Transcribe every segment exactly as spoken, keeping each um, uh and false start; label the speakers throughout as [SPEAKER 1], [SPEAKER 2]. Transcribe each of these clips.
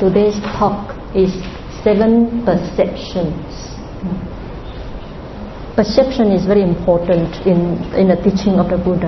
[SPEAKER 1] today's talk is seven perceptions. Perception is very important in, in the teaching of the Buddha.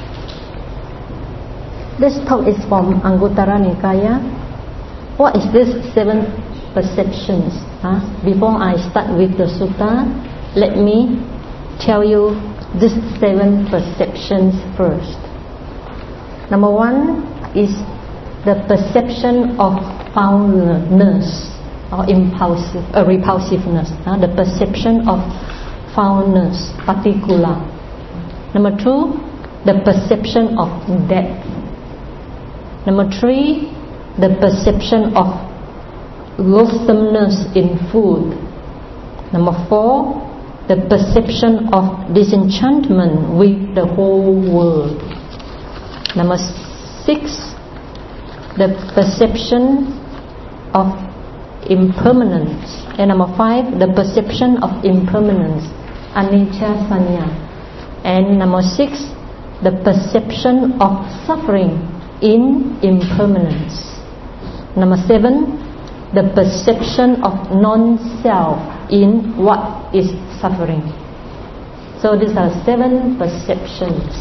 [SPEAKER 1] This talk is from Anguttara Nikaya. What is this seven perceptions? Huh? Before I start with the sutta, let me tell you these seven perceptions first. Number one is the perception of foulness or impulsive, uh, repulsiveness. Uh, the perception of foulness, particular. Number two, the perception of death. Number three, the perception of loathsomeness in food. Number four, the perception of disenchantment with the whole world. Number six, the perception of impermanence. And number five, the perception of impermanence, anicca sanya. And number six, the perception of suffering in impermanence. Number seven, the perception of non-self in what is suffering. So these are seven perceptions.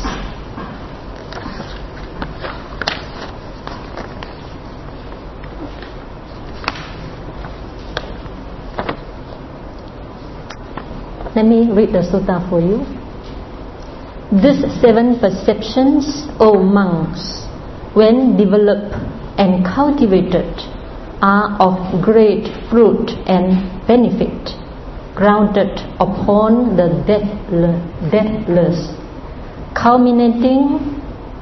[SPEAKER 1] Let me read the sutta for you. These seven perceptions, O monks, when developed and cultivated, are of great fruit and benefit, grounded upon the deathless, culminating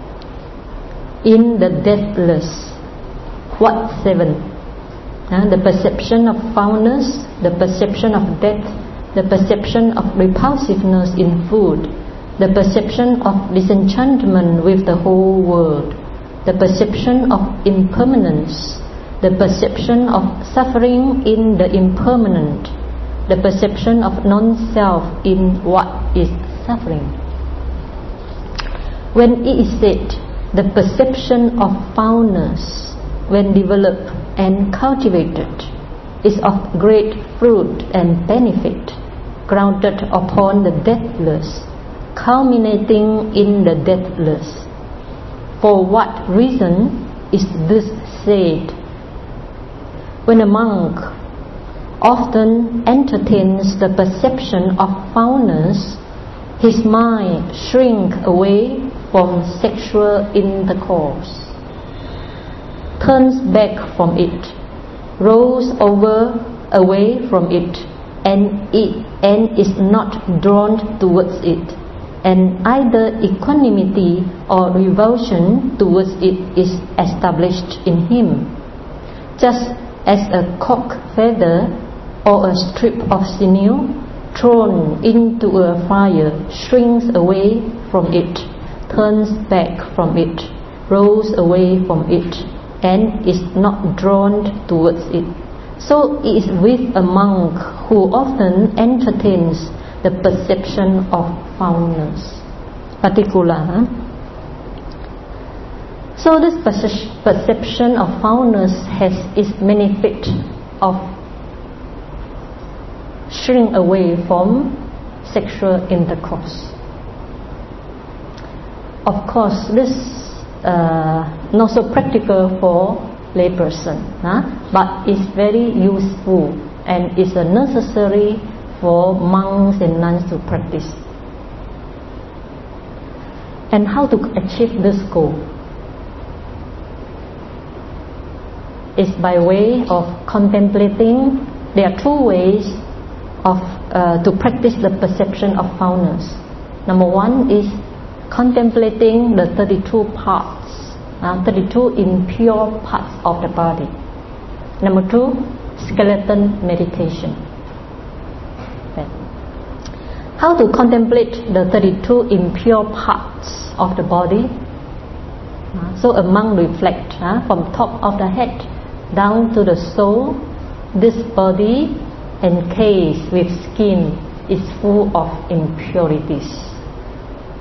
[SPEAKER 1] in the deathless. What seven? Uh, the perception of foulness, the perception of death, the perception of repulsiveness in food, the perception of disenchantment with the whole world, the perception of impermanence, the perception of suffering in the impermanent, the perception of non-self in what is suffering. When it is said, the perception of foulness, when developed and cultivated, is of great fruit and benefit, grounded upon the deathless, culminating in the deathless. For what reason is this said? When a monk often entertains the perception of foulness, his mind shrinks away from sexual intercourse, turns back from it, rolls over away from it, and it and is not drawn towards it, and either equanimity or revulsion towards it is established in him, just as a cock feather or a strip of sinew thrown into a fire shrinks away from it, turns back from it, rolls away from it, and is not drawn towards it. So it is with a monk who often entertains the perception of foulness, particular. Huh? So this perception of foulness has its benefit of shrink away from sexual intercourse. Of course, this uh, not so practical for layperson, huh? but it's very useful and is a necessary for monks and nuns to practice. And how to achieve this goal? Is by way of contemplating. There are two ways of uh, to practice the perception of foulness. Number one is contemplating the thirty-two parts, uh, thirty-two impure parts of the body. Number two, skeleton meditation. Okay. How to contemplate the thirty-two impure parts of the body? Uh, so a monk reflect uh, from top of the head down to the soul. This body encased with skin is full of impurities,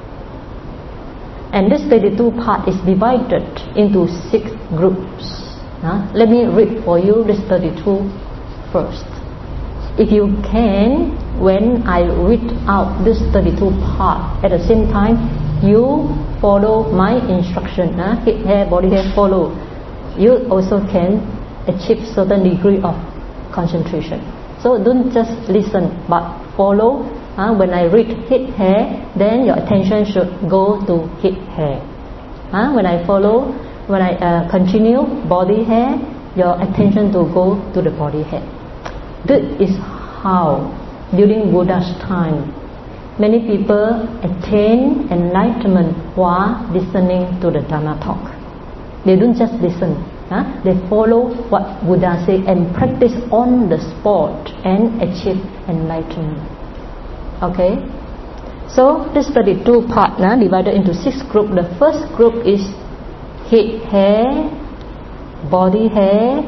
[SPEAKER 1] and this thirty-two part is divided into six groups. Uh, let me read for you this thirty-two first. If you can, when I read out this thirty-two part, at the same time you follow my instruction, uh, head, hair, body, hair, follow. You also can achieve certain degree of concentration. So don't just listen, but follow. Uh, when I read head, hair, then your attention should go to head, hair. Uh, when I follow, when I uh, continue body, hair, your attention to go to the body, hair. This is how during Buddha's time many people attain enlightenment while listening to the Dharma talk. They don't just listen, huh? They follow what Buddha said and practice on the spot and achieve enlightenment. Okay, so this thirty-two part uh, divided into six groups. The first group is head, hair, body, hair,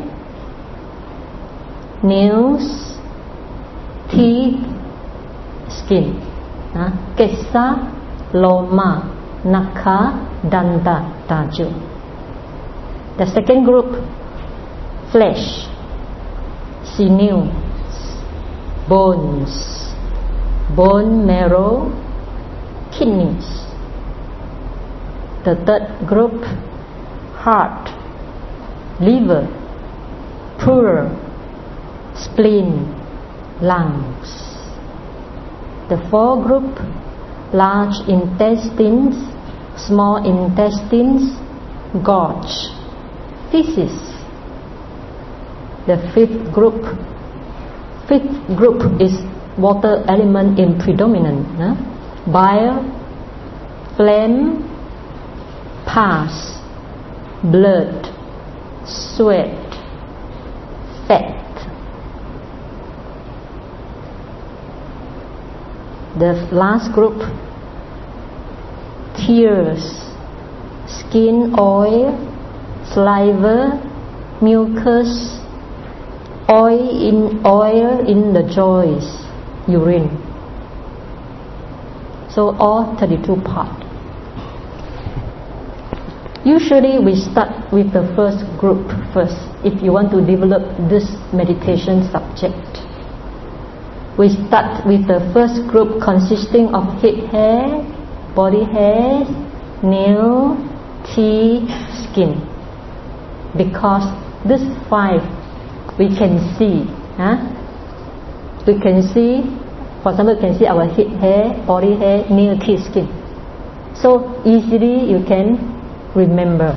[SPEAKER 1] nails, teeth, skin. uh, Kesa, loma, nakha, danta, taju. The second group, flesh, sinews, bones, bone marrow, kidneys. The third group, heart, liver, pleura, spleen, lungs. The fourth group, large intestines, small intestines, gorge, feces. The fifth group, fifth group is water element in predominant. Huh? Bile, phlegm, pus, blood, sweat, fat. The last group, tears, skin oil, saliva, mucus, oil in oil in the joints, urine. So all thirty-two parts. Usually we start with the first group first if you want to develop this meditation subject. We start with the first group consisting of head hair, body hair, nail, teeth, skin. Because this five we can see. Huh? We can see, for example, you can see our head hair, body hair, nail, teeth, skin. So easily you can remember.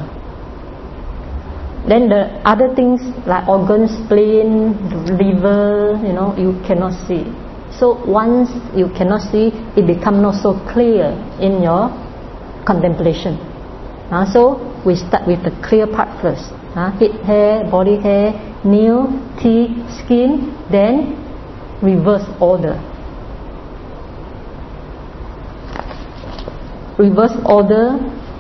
[SPEAKER 1] Then the other things like organ, spleen, liver, you know, you cannot see. So once you cannot see, it becomes not so clear in your contemplation. Uh, so we start with the clear part first. Uh, head hair, body hair, nail, teeth, skin, then reverse order. Reverse order,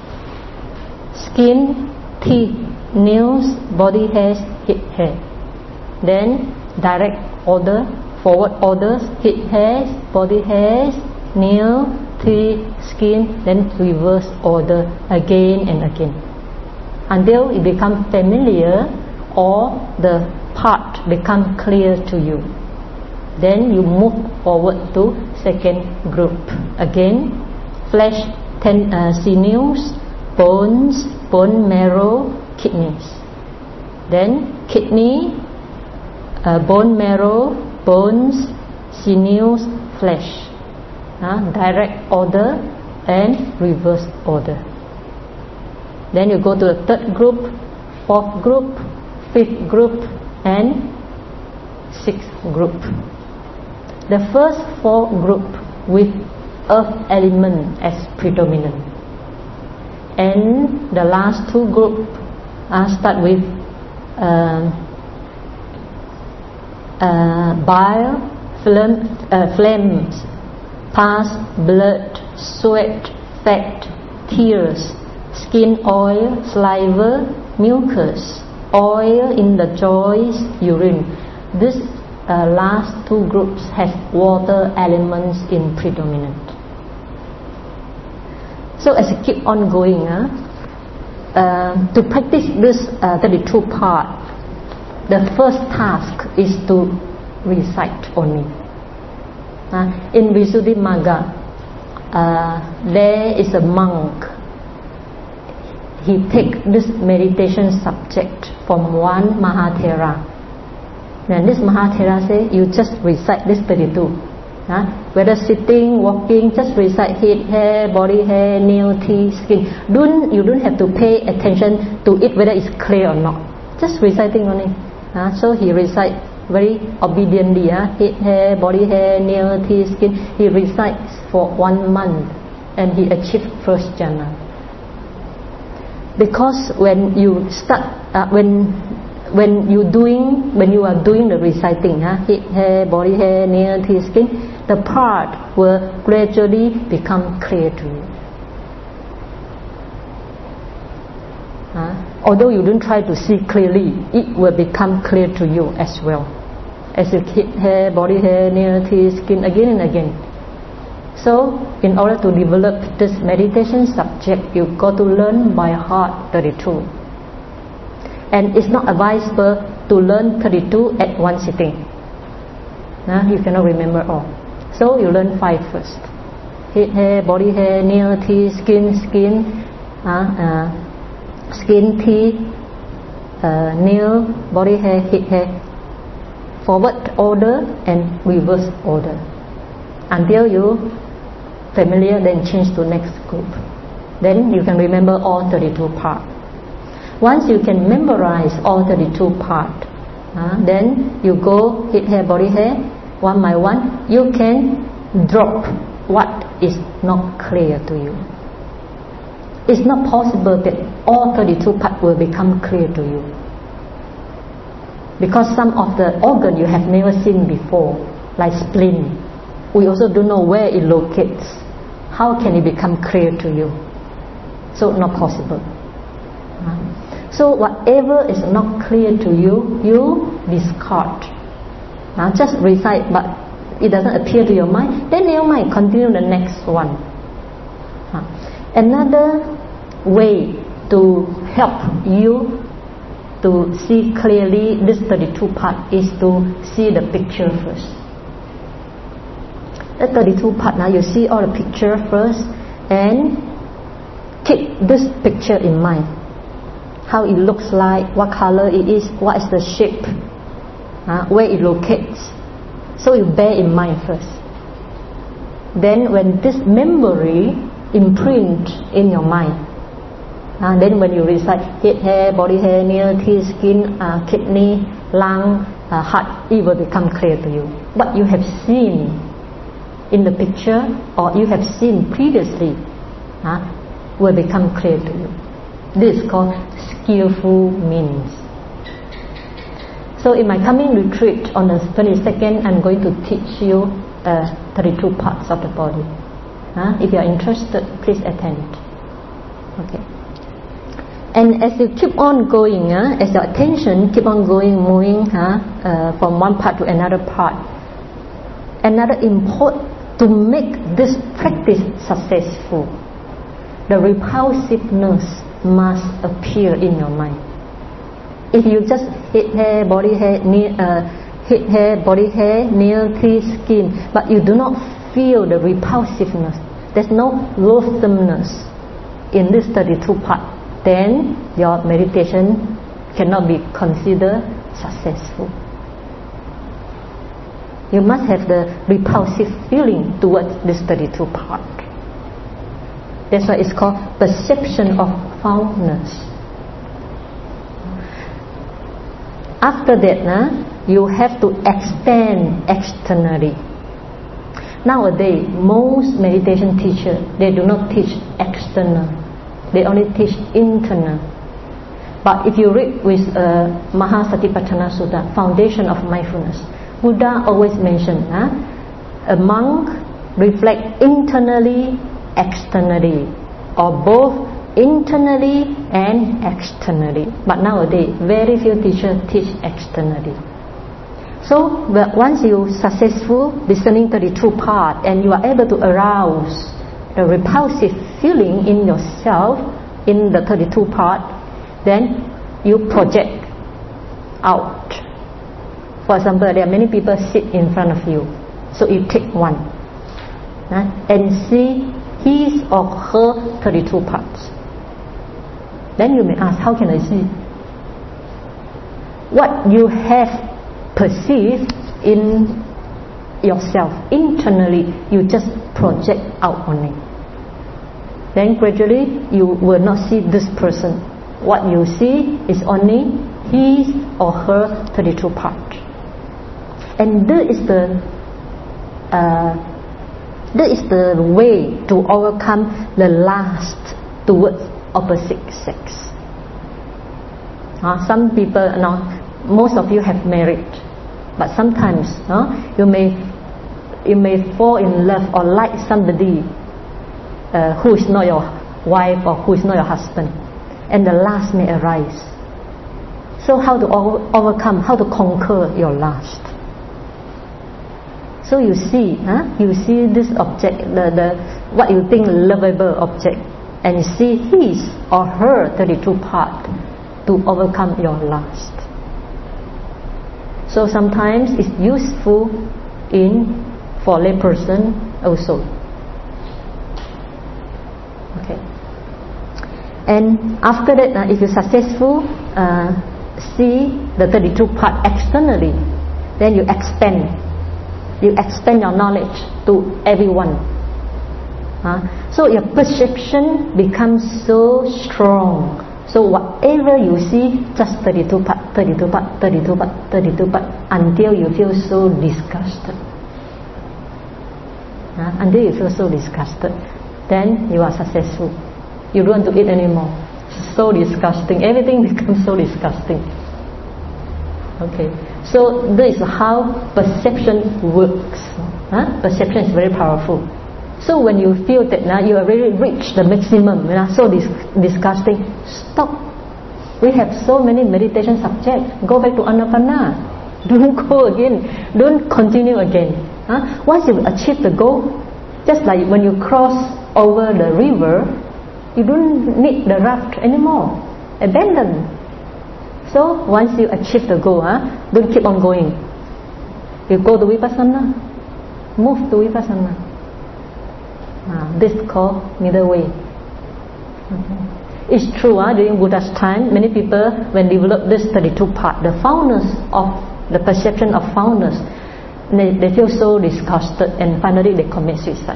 [SPEAKER 1] skin, teeth, nails, body hairs, head hair. Then direct order, forward orders, head hairs, body hairs, nail, teeth, skin, then reverse order again and again until it becomes familiar or the part become clear to you. Then you move forward to second group. Again, flesh, ten, uh, sinews, bones, bone marrow, kidneys. Then kidney, uh, bone marrow, bones, sinews, flesh. Uh, direct order and reverse order. Then you go to the third group, fourth group, fifth group, and sixth group. The first four group with earth element as predominant, and the last two group uh, start with uh, uh, bile, phlegm, uh, phlegms, pus, blood, sweat, fat, tears, skin oil, saliva, mucus, oil in the joints, urine. This uh, last two groups has water elements in predominant. So as you keep on going, huh, uh, to practice this uh, thirty-two part, the first task is to recite only. Uh, in Visuddhimagga, uh, there is a monk. He take this meditation subject from one Mahathera. And this Mahathera say, you just recite this thirty-two. Uh, whether sitting, walking, just recite head, hair, body hair, nail, teeth, skin. Don't, you don't have to pay attention to it whether it's clear or not. Just reciting only. Uh, so he recite very obediently. Uh, head, hair, body hair, nail, teeth, skin. He recites for one month and he achieved first jhana. Because when you start, uh, when when you doing, when you are doing the reciting, huh, head, hair, body hair, nail, teeth, skin, the part will gradually become clear to you. Uh, although you don't try to see clearly, it will become clear to you as well. As you head, hair, body hair, nail, teeth, skin, again and again. So, in order to develop this meditation subject, you got to learn by heart thirty-two. And it's not advisable to learn thirty-two at one sitting. Nah, you cannot remember all. So you learn five first. Head, hair, body hair, nail, teeth, skin, skin, uh, uh, skin, teeth, uh, nail, body hair, head, hair. Forward order and reverse order. Until you familiar, then change to next group. Then you can remember all thirty-two parts. Once you can memorize all thirty-two parts, uh, then you go head, hair, body hair, one by one. You can drop what is not clear to you. It's not possible that all thirty-two parts will become clear to you, because some of the organ you have never seen before, like spleen. We also don't know where it locates. How can it become clear to you? So not possible. So whatever is not clear to you, you discard. Now just recite, but it doesn't appear to your mind, then your mind continue the next one. Another way to help you to see clearly this thirty-two part is to see the picture first. The thirty-two part, now you see all the picture first and keep this picture in mind. How it looks like, what color it is, what is the shape, uh, where it locates. So you bear in mind first. Then when this memory imprint in your mind, uh, then when you recite head, hair, body hair, nail, teeth, skin, uh, kidney, lung, uh, heart, it will become clear to you. What you have seen in the picture or you have seen previously uh, will become clear to you. This is called skillful means. So in my coming retreat on the twenty-second, I'm going to teach you uh, thirty-two parts of the body. Uh, if you are interested, please attend. Okay. And as you keep on going, uh, as your attention keep on going, moving uh, uh, from one part to another part, another important to make this practice successful, the repulsiveness must appear in your mind. If you just head, hair, body hair, nail, uh, head, hair, body hair, nail, teeth, skin, but you do not feel the repulsiveness, there's no loathsomeness in this thirty-two part, then your meditation cannot be considered successful. You must have the repulsive feeling towards this thirty-two part. That's why it's called perception of foulness. After that, nah, you have to expand externally. Nowadays, most meditation teachers, they do not teach external. They only teach internal. But if you read with uh, Mahasatipatthana Sutta, Foundation of Mindfulness, Buddha always mentioned, huh? A monk reflect internally, externally, or both internally and externally. But nowadays, very few teachers teach externally. So, but once you successful listening thirty-two part and you are able to arouse the repulsive feeling in yourself, in the thirty-two part, then you project out. For example, there are many people sit in front of you, so you take one uh, and see his or her thirty-two parts. Then you may ask, how can I see? What you have perceived in yourself internally, you just project out on it. Then gradually you will not see this person. What you see is only his or her thirty-two part. And that is the uh, that is the way to overcome the lust towards opposite sex. Uh, some people, now most of you have married, but sometimes uh, you may you may fall in love or like somebody uh, who is not your wife or who is not your husband, and the lust may arise. So how to over, overcome, how to conquer your lust? So you see, huh? you see this object, the, the what you think lovable object, and you see his or her thirty-two part to overcome your lust. So sometimes it's useful in for lay person also. Okay. And after that, uh, if you're successful, uh, see the thirty-two part externally, then you expand. You expand your knowledge to everyone. Uh, so your perception becomes so strong. So whatever you see, just thirty-two part, thirty-two part, thirty-two part, thirty-two part, until you feel so disgusted. Uh, until you feel so disgusted, then you are successful. You don't want to eat anymore. So disgusting. Everything becomes so disgusting. Okay. So this is how perception works. Huh? Perception is very powerful. So when you feel that now you have really reached the maximum, you know, so dis disgusting, stop. We have so many meditation subjects. Go back to Anapana. Don't go again. Don't continue again. Huh? Once you achieve the goal, just like when you cross over the river, you don't need the raft anymore. Abandon. So once you achieve the goal, huh, don't keep on going. You go to Vipassana. Move to Vipassana. Uh, this is called middle way. Okay. It's true, uh, during Buddha's time, many people, when develop this thirty-two part, the foundness of the perception of foundness, they, they feel so disgusted, and finally they commit suicide.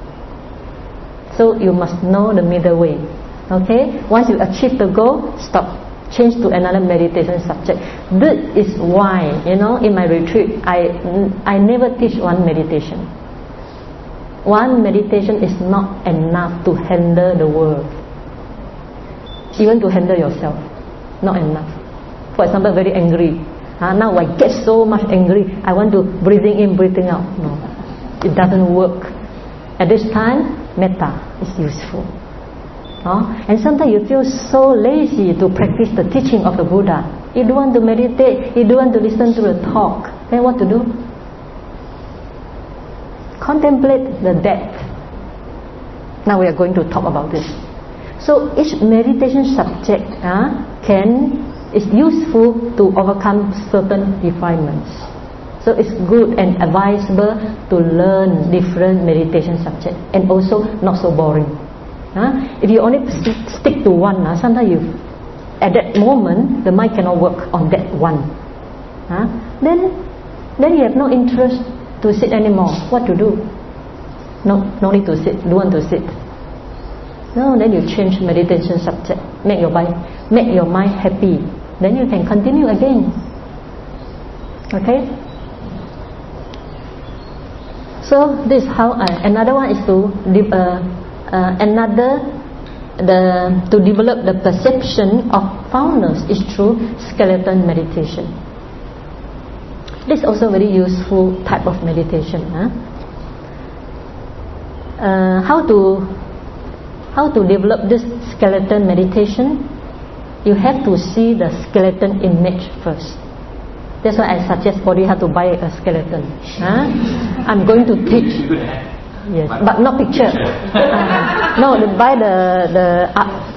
[SPEAKER 1] So you must know the middle way. Okay? Once you achieve the goal, stop. Change to another meditation subject. This is why, you know, in my retreat, I I never teach one meditation. One meditation is not enough to handle the world. Even to handle yourself, not enough. For example, very angry. Uh, now I get so much angry, I want to breathing in, breathing out. No, it doesn't work. At this time, metta is useful. Uh, and sometimes you feel so lazy to practice the teaching of the Buddha. You don't want to meditate, you don't want to listen to the talk. Then what to do? Contemplate the death. Now we are going to talk about this. So each meditation subject uh, can is useful to overcome certain defilements. So it's good and advisable to learn different meditation subjects, and also not so boring. Huh? If you only stick to one, uh, sometimes you, at that moment, the mind cannot work on that one. Huh? Then, then you have no interest to sit anymore. What to do? No, no need to sit. Don't want to sit. No, then you change meditation subject. Make your mind, make your mind happy. Then you can continue again. Okay. So this is how I. Another one is to. Uh, Uh, another, the to develop the perception of foundness is through skeleton meditation. This is also very useful type of meditation. Huh? Uh, how to how to develop this skeleton meditation? You have to see the skeleton image first. That's why I suggest for you how to buy a skeleton. Huh? I'm going to teach. Yes, but not picture. Uh, no, buy the the uh,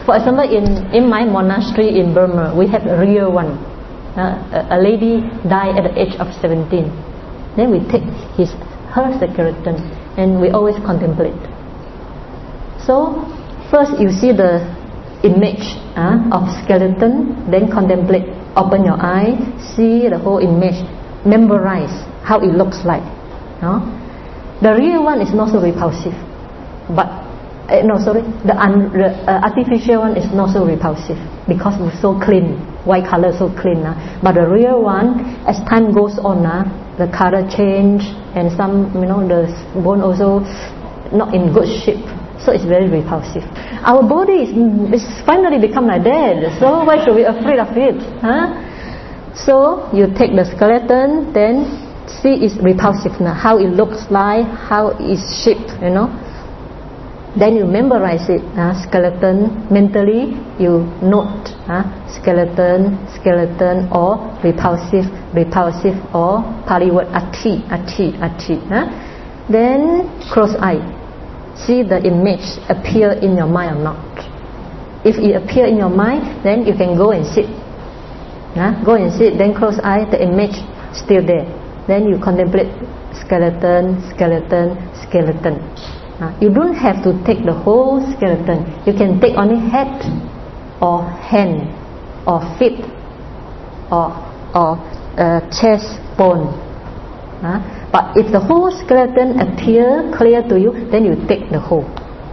[SPEAKER 1] For example, in, in my monastery in Burma, we have a real one. Uh, a, a lady died at the age of seventeen. Then we take his her skeleton and we always contemplate. So first you see the image uh, of skeleton, then contemplate. Open your eye, see the whole image, memorize how it looks like. No? The real one is not so repulsive, but uh, no sorry, the, un, the uh, artificial one is not so repulsive because it's so clean, white color so clean. Uh. But the real one, as time goes on, uh, the color change and some, you know, the bone also not in good shape. So it's very repulsive. Our body is, is finally become like that. So why should we be afraid of it? Huh? So you take the skeleton, then see its repulsiveness, how it looks like, how it's shaped, you know. Then you memorize it, uh, skeleton. Mentally you note uh, skeleton, skeleton, or repulsive, repulsive, or Pali word ati, ati, ati. Huh? Then close eye. See the image appear in your mind or not. If it appear in your mind, then you can go and sit. Huh? Go and sit, then close eye, the image still there. Then you contemplate skeleton, skeleton, skeleton. Uh, you don't have to take the whole skeleton. You can take only head, or hand, or feet, or or uh, chest bone. Uh, but if the whole skeleton appear clear to you, then you take the whole.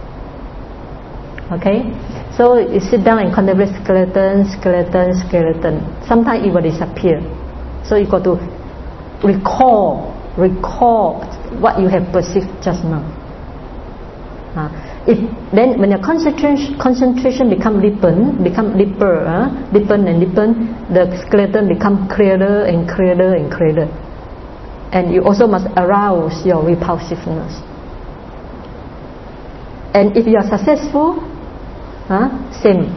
[SPEAKER 1] Okay, so you sit down and contemplate skeleton, skeleton, skeleton. Sometimes it will disappear. So you got to recall, recall what you have perceived just now. Uh, if then when your concentration concentration become deepen, become deeper, uh, deepen and deepen, the skeleton become clearer and clearer and clearer. And you also must arouse your repulsiveness. And if you are successful, huh, same.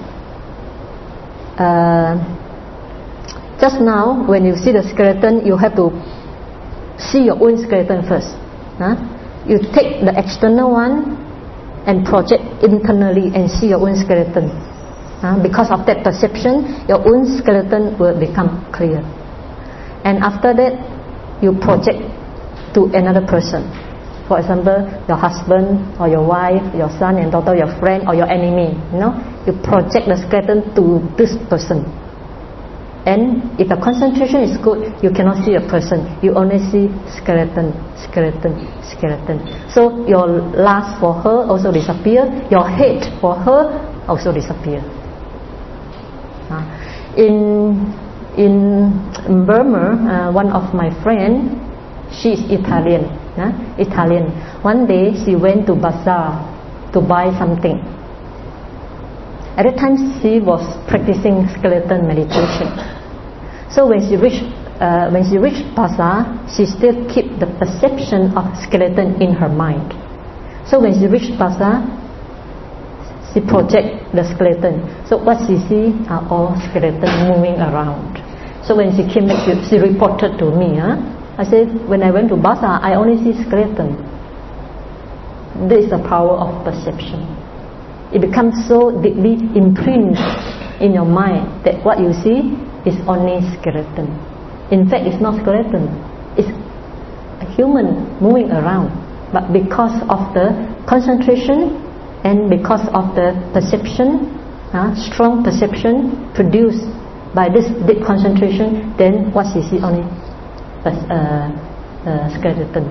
[SPEAKER 1] Uh, just now, when you see the skeleton, you have to see your own skeleton first. Huh? You take the external one and project internally and see your own skeleton. Uh, because of that perception, your own skeleton will become clear. And after that, you project to another person. For example, your husband or your wife, your son and daughter, your friend or your enemy. You know, you project the skeleton to this person. And if the concentration is good, you cannot see a person. You only see skeleton, skeleton, skeleton. So your lust for her also disappear. Your hate for her also disappear. Uh, in in Burma, uh, one of my friends, she is Italian. Uh, Italian. One day she went to bazaar to buy something. At that time she was practicing skeleton meditation. So when she reached uh, when she reached bazaar, she still keep the perception of skeleton in her mind. So when she reached bazaar, she project the skeleton. So what she see are all skeleton moving around. So when she came back, she, she reported to me. Huh? I said, when I went to bazaar, I only see skeleton. This is the power of perception. It becomes so deeply imprinted in your mind that what you see is only skeleton. In fact, it's not skeleton. It's a human moving around. But because of the concentration and because of the perception, uh, strong perception produced by this deep concentration, then what you see only uh, uh, skeleton.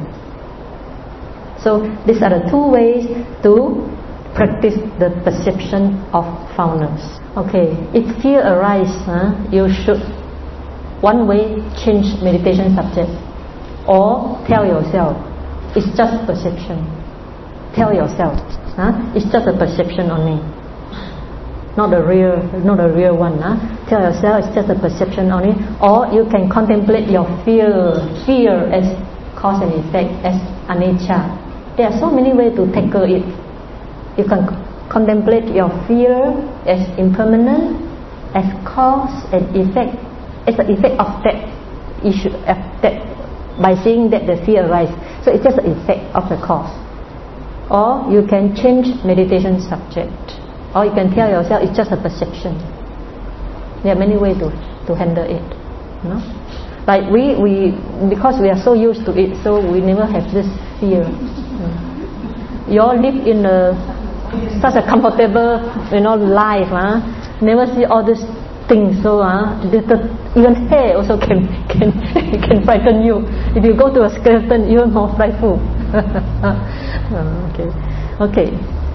[SPEAKER 1] So these are the two ways to practice the perception of foundness. Okay, if fear arises, uh, you should one way change meditation subject, or tell yourself it's just perception. Tell yourself, huh? It's just a perception only, not the real, not the real one. Huh? Tell yourself it's just a perception only. Or you can contemplate your fear, fear as cause and effect, as anicca. There are so many ways to tackle it. You can contemplate your fear as impermanent, as cause and effect, as the effect of that issue, of that, by seeing that the fear arises. So it's just the effect of the cause. Or you can change meditation subject. or you can tell yourself it's just a perception. There are many ways to, to handle it. You know? Like we, we, because we are so used to it, so we never have this fear. You all live in a, such a comfortable, you know, life. Huh? Never see all these things. So uh, the, the, even hair also can can can frighten you. If you go to a skeleton, even more frightful. okay, okay.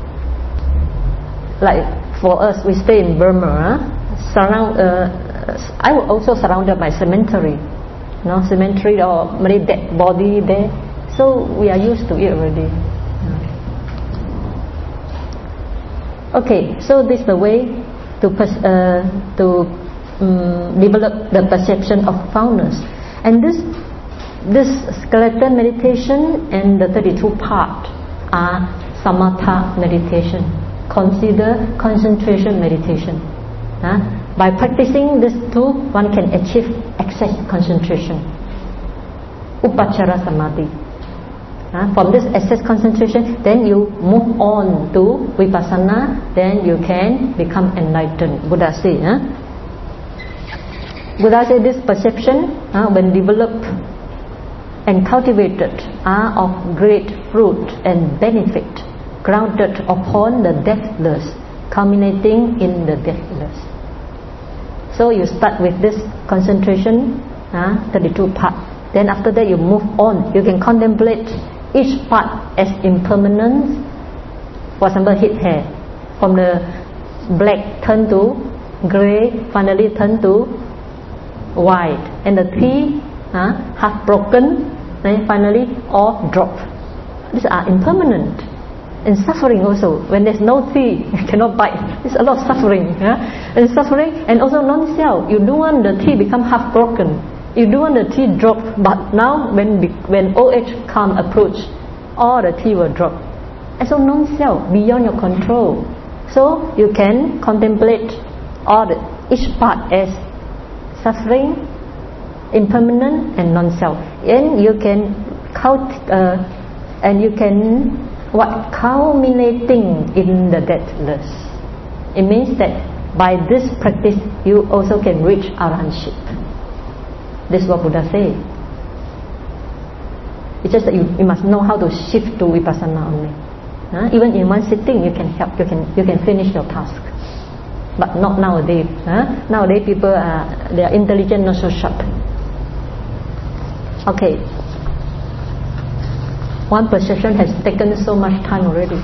[SPEAKER 1] Like for us, we stay in Burma. Huh? Surround, uh, I was also surrounded by cemetery, you know, cemetery or many dead body there. So we are used to it already. Okay, so this is the way to uh, to um, develop the perception of foulness, and this this skeleton meditation and the thirty-two part are samatha meditation. Consider concentration meditation. Huh? By practicing these two, one can achieve excess concentration. Upachara samadhi. Huh? From this excess concentration, then you move on to vipassana. Then you can become enlightened. Buddha say. Huh? Buddha say this perception, uh, when developed and cultivated, are of great fruit and benefit, grounded upon the deathless, culminating in the deathless. So you start with this concentration, uh, thirty-two part. Then after that you move on. You can contemplate each part as impermanent. For example, head hair, from the black turn to grey, finally turn to white, and the teeth uh, half broken, then finally all drop. These are impermanent. And suffering also, when there's no teeth, you cannot bite. There's a lot of suffering. Yeah? And suffering, and also non-self. You don't want the teeth become half broken. You don't want the teeth drop. But now, when when old age come approach, all the teeth will drop. And so non-self, beyond your control. So you can contemplate all the, each part as suffering, impermanent, and non-self. And you can count, uh, and you can what culminating in the deathless. It means that by this practice you also can reach arahantship. This is what Buddha said. It's just that you, you must know how to shift to vipassana only. Huh? Even in one sitting you can help, you can you can finish your task. But not nowadays. Huh? Nowadays people are they are intelligent, not so sharp. Okay. One perception has taken so much time already.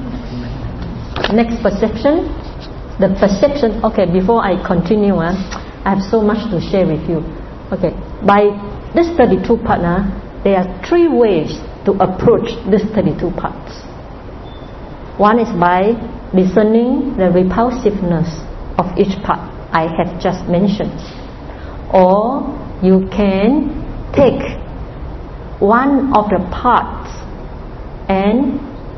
[SPEAKER 1] Next perception, the perception. Okay, before I continue, uh, I have so much to share with you. Okay, by this thirty-two part, uh, there are three ways to approach this thirty-two parts. One is by discerning the repulsiveness of each part I have just mentioned, or you can take one of the parts and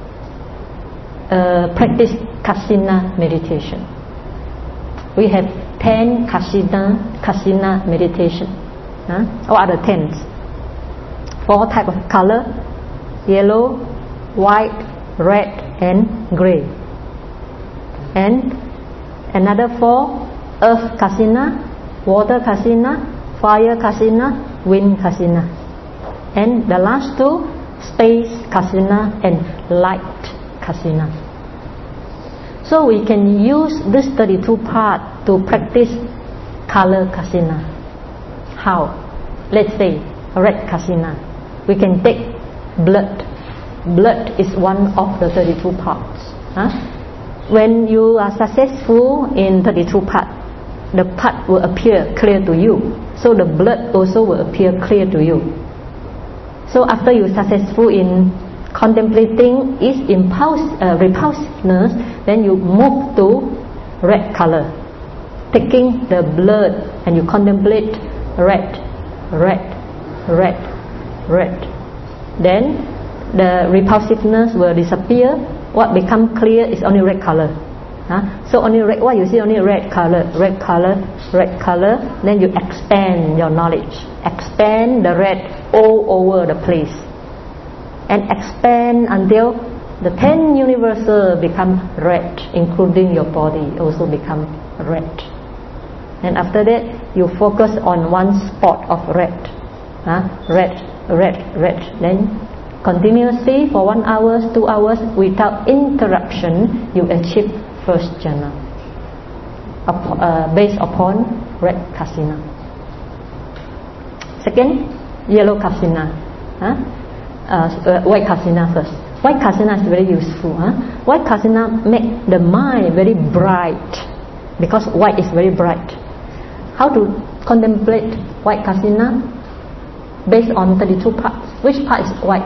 [SPEAKER 1] uh, practice kasina meditation. We have ten kasina kasina meditation. Huh? What are the tens? Four types of color: yellow, white, red, and grey. And another four: earth kasina, water kasina, fire kasina, wind kasina. And the last two: space kasina and light kasina. So we can use this thirty-two part to practice color kasina. How? Let's say red kasina. We can take blood. Blood is one of the thirty-two parts. Huh? When you are successful in thirty-two part, the part will appear clear to you. So the blood also will appear clear to you. So after you are successful in contemplating its impulse, uh, repulsiveness, then you move to red color, taking the blood and you contemplate red, red, red, red. Then the repulsiveness will disappear. What becomes clear is only red color. Huh? So only red, what you see only red color, red color, red color. Then you expand your knowledge, expand the red all over the place, and expand until The ten universal become red, including your body also become red. And after that, you focus on one spot of red, huh? red, red, red. Then continuously for one hour, two hours, without interruption, you achieve first jhana, up, uh, based upon red kasina. Second, yellow kasina, huh? uh, white kasina first. White kasina is very useful. Huh? White kasina make the mind very bright, because white is very bright. How to contemplate white kasina? Based on thirty-two parts. Which part is white?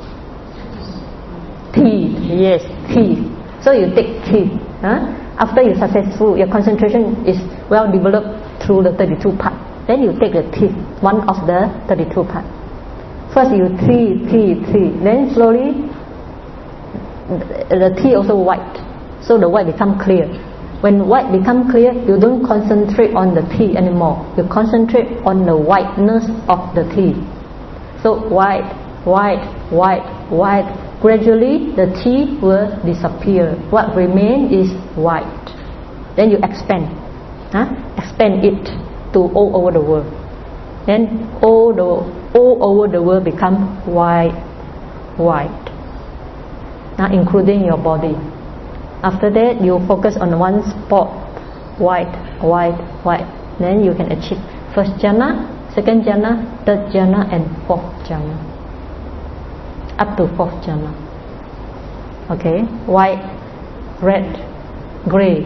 [SPEAKER 1] Teeth. Yes, teeth. So you take teeth. Huh? After you're successful, your concentration is well developed through the thirty-two parts. Then you take the teeth, one of the thirty-two parts. First you teeth, teeth, teeth. Then slowly the teeth also white. So the white become clear. When white become clear, you don't concentrate on the teeth anymore. You concentrate on the whiteness of the teeth. So white, white, white, white. Gradually the teeth will disappear. What remains is white. Then you expand, huh? expand it to all over the world. Then all the all over the world become white, white. Now including your body. After that, you focus on one spot, white, white, white. Then you can achieve first jhana, second jhana, third jhana, and fourth jhana. Up to fourth jhana. Okay, white, red, gray.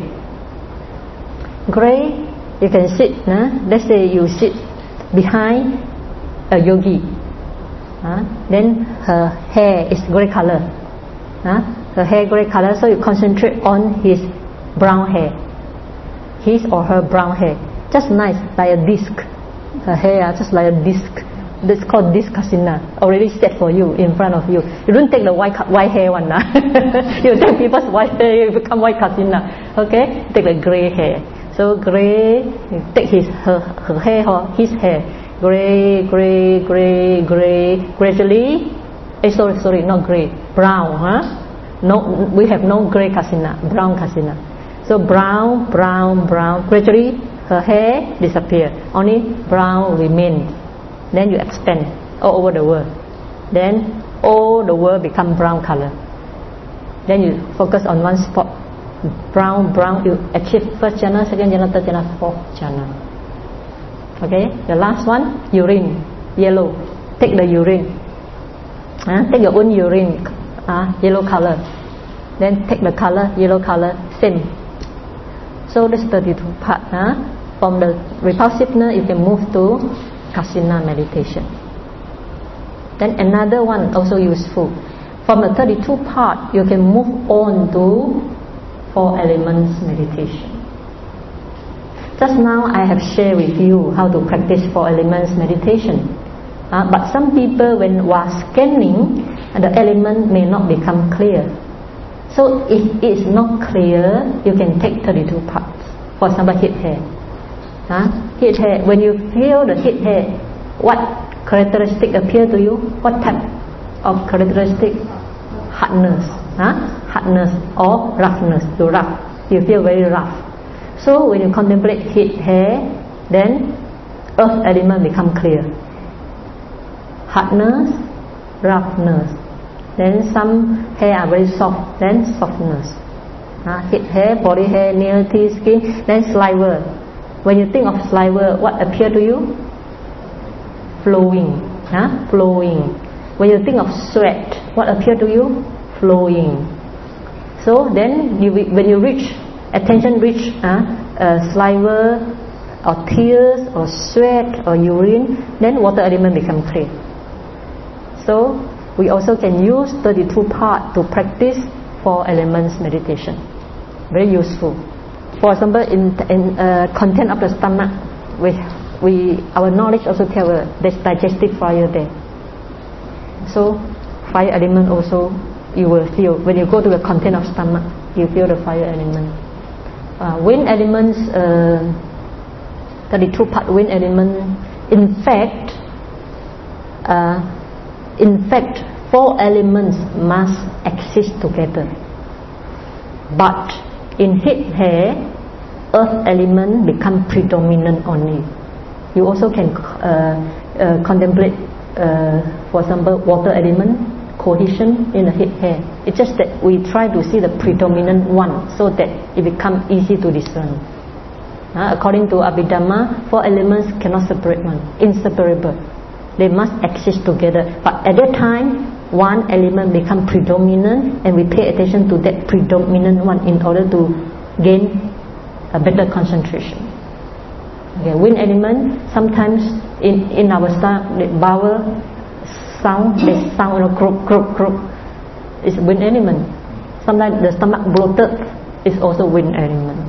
[SPEAKER 1] Gray, you can sit. Huh? Let's say you sit behind a yogi. Huh? Then her hair is gray color. Huh? Her hair gray color, so you concentrate on his brown hair, his or her brown hair. Just nice, like a disc. Her hair just like a disc. That's called disc kasina. Already set for you in front of you. You don't take the white white hair one. Nah. You take people's white hair, you become white kasina. Okay? Take the gray hair. So gray, you take his her, her hair or his hair. Gray, gray, gray, gray. Gradually. Eh, sorry, sorry, not gray, brown, huh? No, we have no gray kasina, brown kasina. So brown, brown, brown. Gradually, her hair disappear. Only brown remains. Then you expand all over the world. Then all the world become brown color. Then you focus on one spot. Brown, brown. You achieve first jhana, second jhana, third jhana, fourth jhana. Okay. The last one, urine, yellow. Take the urine. Uh, take your own urine, uh, yellow color. Then take the color, yellow color, same. So this thirty-two part. Uh, from the repulsiveness, you can move to kasina meditation. Then another one also useful. From the thirty-two part, you can move on to four elements meditation. Just now I have shared with you how to practice four elements meditation. Uh, but some people, when while scanning, the element may not become clear. So if it is not clear, you can take thirty-two parts. For example, head hair. Huh? Head hair. When you feel the head hair, what characteristic appear to you? What type of characteristic? Hardness, huh? Hardness or roughness. You rough. You feel very rough. So when you contemplate head hair, then earth element become clear. Hardness, roughness. Then some hair are very soft. Then softness. Uh, head hair, body hair, nail, teeth, skin. Then saliva. When you think of saliva, what appear to you? Flowing. Huh? Flowing. When you think of sweat, what appear to you? Flowing. So then, you, when you reach attention, reach uh, uh, saliva, or tears, or sweat, or urine, then water element become clear. So we also can use thirty-two part to practice four elements meditation. Very useful. For example, in, in uh, content of the stomach, we, we our knowledge also tell us there's digestive fire there. So fire element also you will feel when you go to the content of stomach, you feel the fire element. Uh, wind elements, uh, thirty-two part wind element. In fact, uh, in fact, four elements must exist together. But in heat hair, earth element become predominant only. You also can uh, uh, contemplate, uh, for example, water element cohesion in the heat hair. It's just that we try to see the predominant one so that it becomes easy to discern. Uh, according to Abhidhamma, four elements cannot separate one, inseparable. They must exist together. But at that time, one element become predominant, and we pay attention to that predominant one in order to gain a better concentration. Okay, wind element, sometimes in, in our style, the bowel sound, they sound, you know, croak, croak, croak. It's wind element. Sometimes the stomach bloated is also wind element.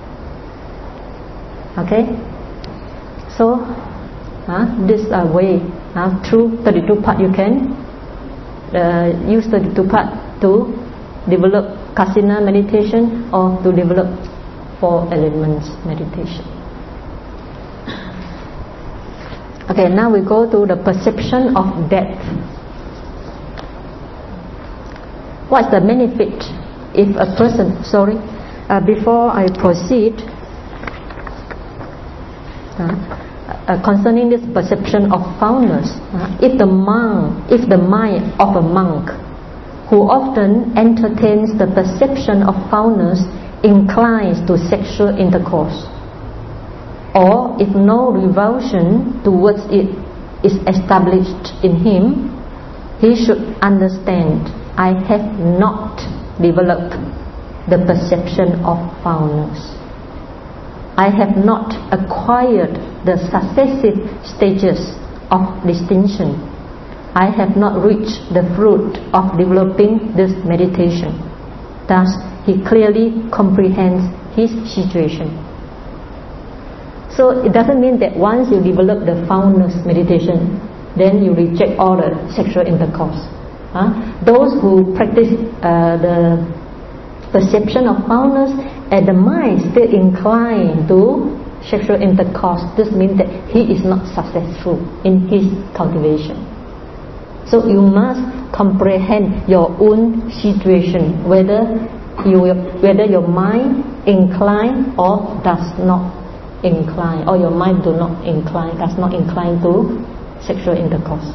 [SPEAKER 1] Okay, so uh, this uh, way uh, through thirty-two part you can uh, use thirty-two part to develop Kasina meditation or to develop four elements meditation. Okay, now we go to the perception of death. What's the benefit if a person, sorry, uh, before I proceed, uh, uh, concerning this perception of foulness, uh, if the monk, if the mind of a monk who often entertains the perception of foulness inclines to sexual intercourse, or if no revulsion towards it is established in him, he should understand, I have not developed the perception of foulness. I have not acquired the successive stages of distinction. I have not reached the fruit of developing this meditation. Thus, he clearly comprehends his situation. So it doesn't mean that once you develop the foulness meditation, then you reject all the sexual intercourse. Huh? Those who practice uh, the perception of foulness and the mind still inclined to sexual intercourse, this means that he is not successful in his cultivation. So you must comprehend your own situation, whether you whether your mind incline or does not incline, or your mind do not incline, does not incline to sexual intercourse.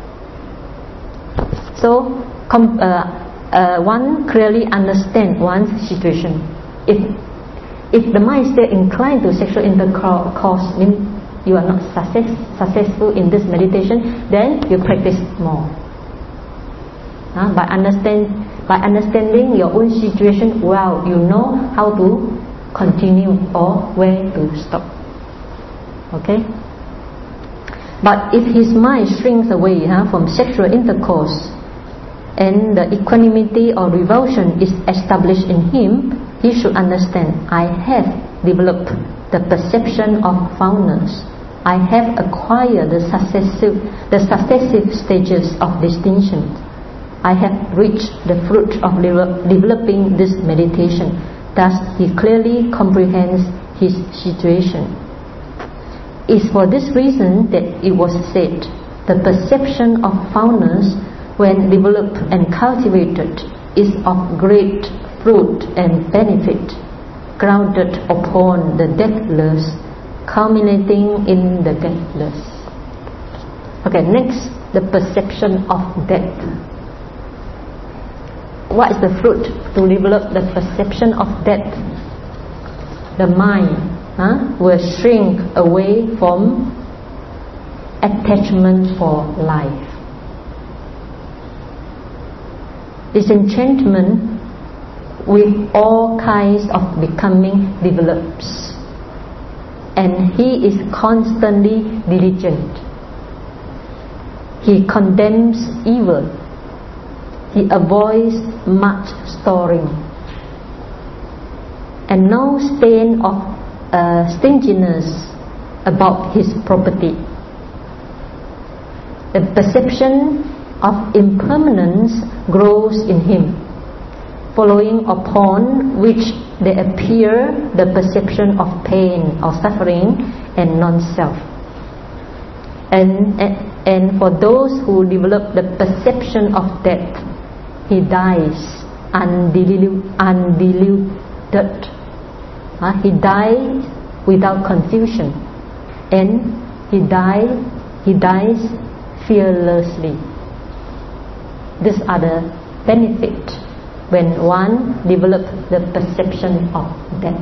[SPEAKER 1] So com, uh, uh, one clearly understand one's situation. If if the mind is still inclined to sexual intercourse, means you are not success, successful in this meditation, then you practice more. Uh, by understand by understanding your own situation well, you know how to continue or where to stop. Okay. But if his mind shrinks away huh, from sexual intercourse, and the equanimity or revulsion is established in him, he should understand, I have developed the perception of foulness. I have acquired the successive, the successive stages of distinction. I have reached the fruit of developing this meditation. Thus, he clearly comprehends his situation. It's for this reason that it was said, the perception of foulness, when developed and cultivated, is of great fruit and benefit, grounded upon the deathless, culminating in the deathless. Okay, next, the perception of death. What is the fruit to develop the perception of death? The mind huh, will shrink away from attachment for life. Disenchantment with all kinds of becoming develops, and he is constantly diligent. He condemns evil. He avoids much storing, and no stain of uh, stinginess about his property. The perception of impermanence grows in him, following upon which there appear the perception of pain or suffering and non-self. And, And for those who develop the perception of death, he dies undilu- undiluted. Uh, he dies without confusion, and he dies he dies fearlessly. These are the benefits when one develops the perception of death.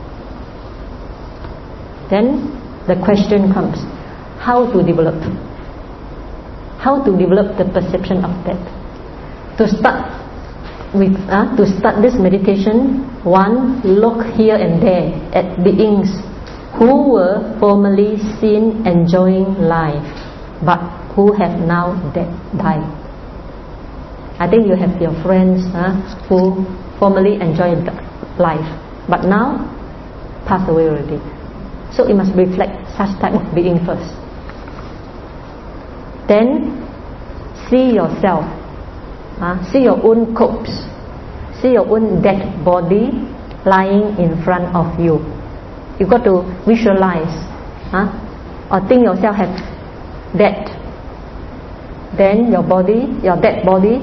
[SPEAKER 1] Then the question comes: how to develop? How to develop the perception of death? To start with, uh, to start this meditation, one look here and there at beings who were formerly seen enjoying life, but who have now dead, died. I think you have your friends uh, who formerly enjoyed life, but now passed away already. So you must reflect such type of being first. Then see yourself, uh, see your own corpse, see your own dead body lying in front of you. You got to visualize, uh, or think yourself have dead. Then your body, your dead body,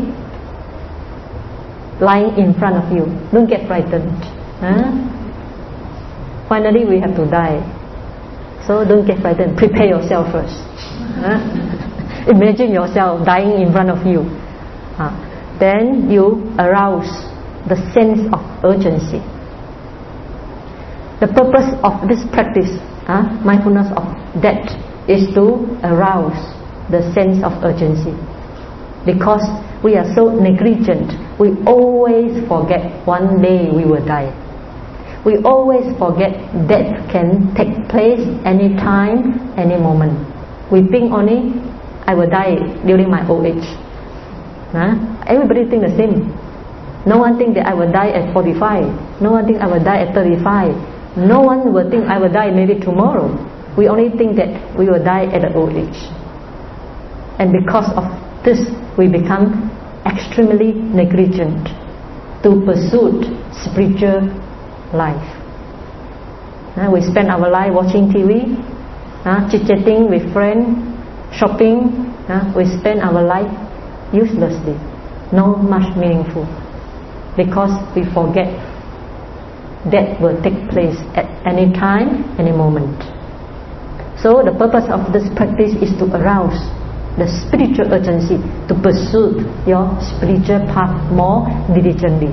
[SPEAKER 1] lying in front of you. Don't get frightened. Uh. Finally, we have to die. So don't get frightened. Prepare yourself first. Uh. Imagine yourself dying in front of you. Uh, then you arouse the sense of urgency. The purpose of this practice, uh, mindfulness of death, is to arouse the sense of urgency. Because we are so negligent, we always forget one day we will die. We always forget death can take place any time, any moment. We think only, I will die during my old age. Huh? Everybody think the same. No one think that I will die at forty-five. No one think I will die at thirty-five. No one will think I will die maybe tomorrow. We only think that we will die at an old age. And because of this, we become extremely negligent to pursue spiritual life. Uh, we spend our life watching T V, uh, chit-chatting with friends, shopping. Uh, we spend our life uselessly, not much meaningful, because we forget death will take place at any time, any moment. So the purpose of this practice is to arouse the spiritual urgency to pursue your spiritual path more diligently.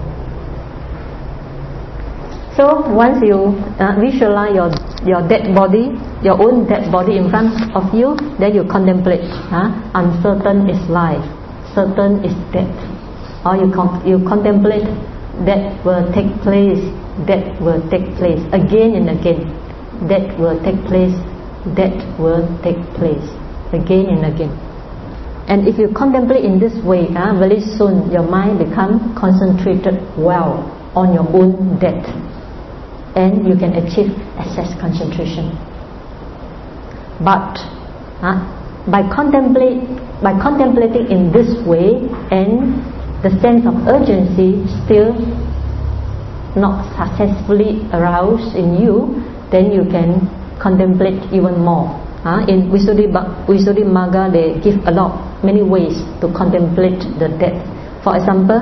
[SPEAKER 1] So once you uh, visualize your your dead body, your own dead body in front of you, then you contemplate. Huh? Uncertain is life, certain is death. Or you con- you contemplate that will take place, that will take place again and again. That will take place, that will take place again and again. And if you contemplate in this way, uh, very soon your mind become concentrated well on your own death, and you can achieve access concentration. But uh, by contemplate by contemplating in this way, and the sense of urgency still not successfully aroused in you, then you can contemplate even more. Uh, in Visuddhimagga, they give a lot, many ways to contemplate the death. For example,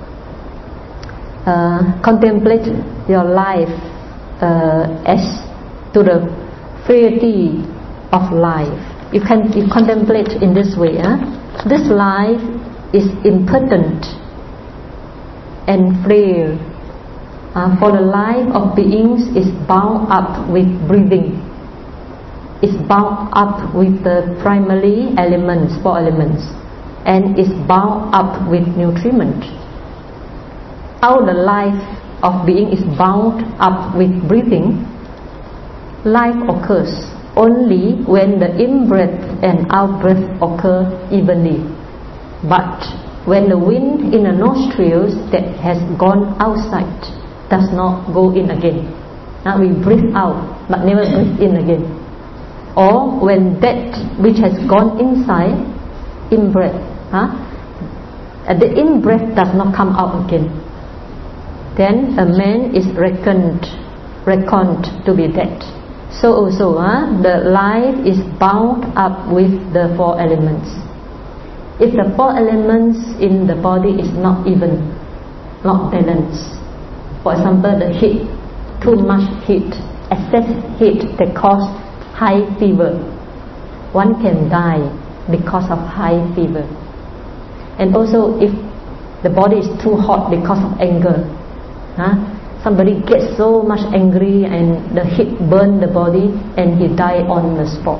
[SPEAKER 1] uh, contemplate your life uh, as to the frailty of life. You can you contemplate in this way. Uh, this life is impermanent and frail. Uh, for the life of beings is bound up with breathing. Is bound up with the primary elements, four elements, and is bound up with nutriment. How the life of being is bound up with breathing, life occurs only when the in-breath and out-breath occur evenly. But when the wind in the nostrils that has gone outside does not go in again, now we breathe out but never breathe in again. Or when that which has gone inside, in-breath, huh? the in-breath does not come out again, then a man is reckoned, reckoned to be dead. So also uh, the life is bound up with the four elements. If the four elements in the body is not even, not balanced, for example the heat, too much heat, excess heat that cause high fever, one can die because of high fever. And also if the body is too hot because of anger, huh? Somebody gets so much angry and the heat burn the body and he die on the spot.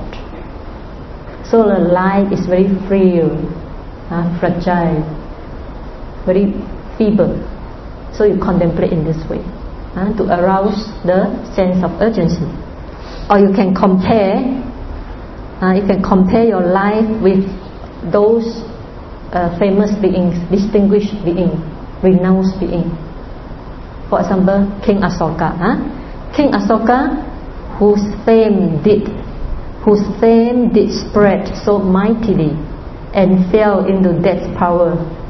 [SPEAKER 1] So the life is very frail, uh, fragile, very feeble. So you contemplate in this way uh, to arouse the sense of urgency. Or you can compare, uh, you can compare your life with those uh, famous beings, distinguished beings, renounced beings. For example, King Asoka. Huh? King Asoka, whose fame did, whose fame did spread so mightily and fell into death's power.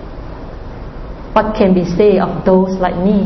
[SPEAKER 1] What can we say of those like me?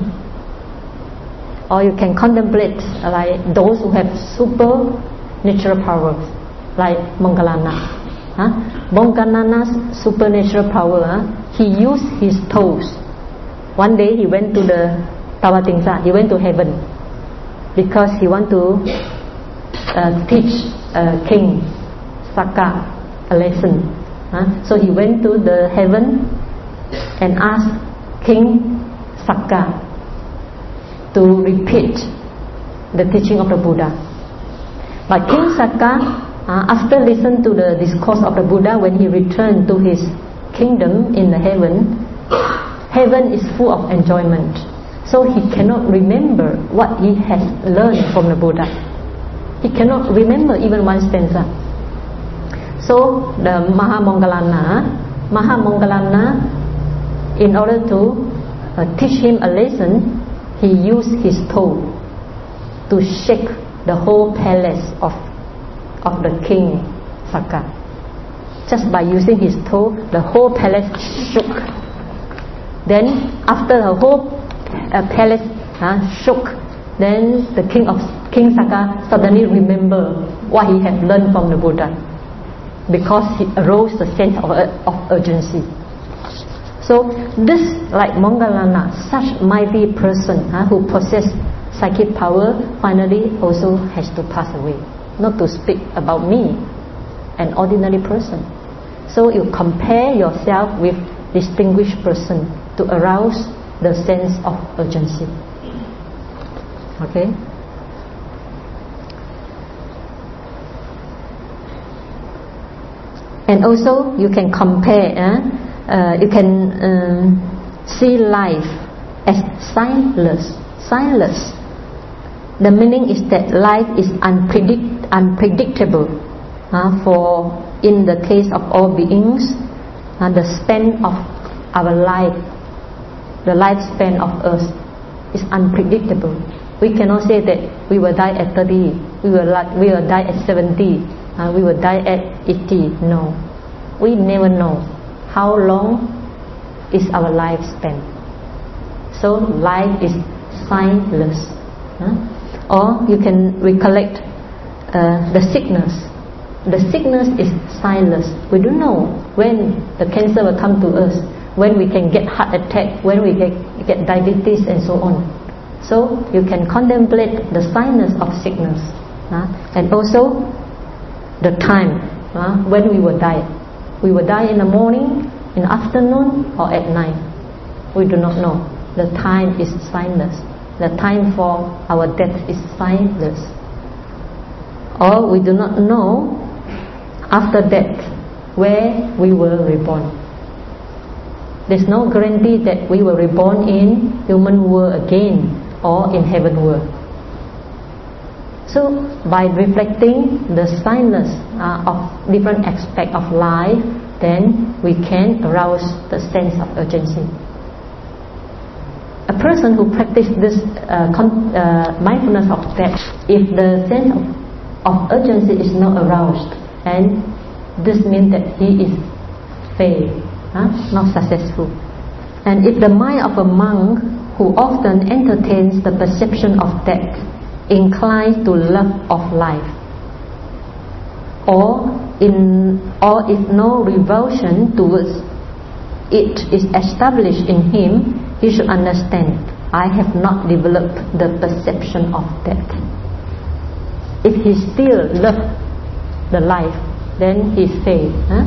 [SPEAKER 1] Or you can contemplate like those who have supernatural powers, like Moggallana. Huh? Moggallana's supernatural power, huh? He used his toes. One day he went to the Tawatingsa, he went to heaven because he want to uh, teach uh, King Sakka a lesson. Huh? So he went to the heaven and asked King Sakka to repeat the teaching of the Buddha. But King Sakka, uh, after listening to the discourse of the Buddha, when he returned to his kingdom in the heaven, heaven is full of enjoyment. So he cannot remember what he has learned from the Buddha. He cannot remember even one stanza. So the Mahamoggallana, Mahamoggallana, in order to uh, teach him a lesson, he used his toe to shake the whole palace of of the king Sakka. Just by using his toe, the whole palace shook. Then after the whole uh, palace uh, shook, then the king of King Sakka suddenly remembered what he had learned from the Buddha, because he arose the sense of, of urgency. So this, like Moggallana, such mighty person uh, who possesses psychic power, finally also has to pass away. Not to speak about me, an ordinary person. So you compare yourself with distinguished person to arouse the sense of urgency. Okay? And also you can compare, uh, uh, you can um, see life as signless. Signless. The meaning is that life is unpredict, unpredictable. Uh, for in the case of all beings, uh, the span of our life, the lifespan of Earth is unpredictable. We cannot say that we will die at thirty, we will we will die at seventy, uh, we will die at eighty. No, we never know how long is our lifespan. So life is signless. Huh? Or you can recollect uh, the sickness. The sickness is signless. We don't know when the cancer will come to us, when we can get heart attack, when we get, get diabetes and so on. So you can contemplate the signless of sickness, uh, and also the time uh, when we will die. We will die in the morning, in the afternoon, or at night. We do not know. The time is signless. The time for our death is signless. Or we do not know after death where we will reborn. There's no guarantee that we will reborn in human world again or in heaven world. So by reflecting the signless uh, of different aspects of life, then we can arouse the sense of urgency. A person who practices this uh, con- uh, mindfulness of death, if the sense of, of urgency is not aroused, and this means that he is failed, huh? not successful. And if the mind of a monk who often entertains the perception of death inclined to love of life, or in or if no revulsion towards it is established in him, he should understand, I have not developed the perception of death. If he still loves the life, then he failed. Huh?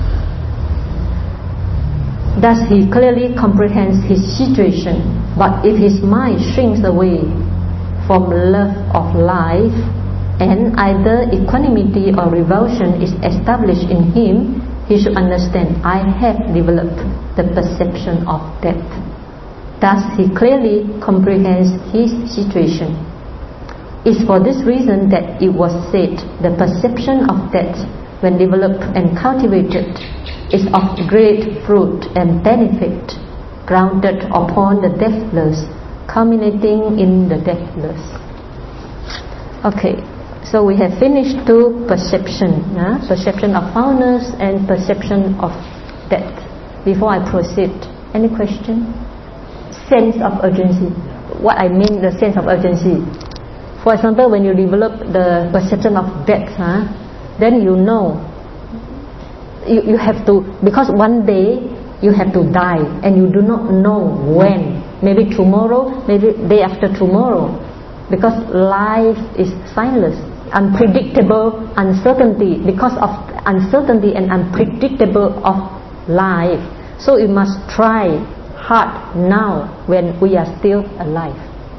[SPEAKER 1] Thus he clearly comprehends his situation. But if his mind shrinks away from love of life, and either equanimity or revulsion is established in him, he should understand, I have developed the perception of death. Thus he clearly comprehends his situation. It is for this reason that it was said, the perception of death, when developed and cultivated, is of great fruit and benefit, grounded upon the deathless, culminating in the deathless. Okay, so we have finished two perception, uh, perception of foulness and perception of death. Before I proceed, any question? Sense of urgency. What I mean, the sense of urgency. For example, when you develop the perception of death, huh, then you know you, you have to, because one day you have to die and you do not know when. Maybe tomorrow, maybe day after tomorrow. Because life is signless, unpredictable uncertainty, because of uncertainty and unpredictable of life. So you must try hard now when we are still alive.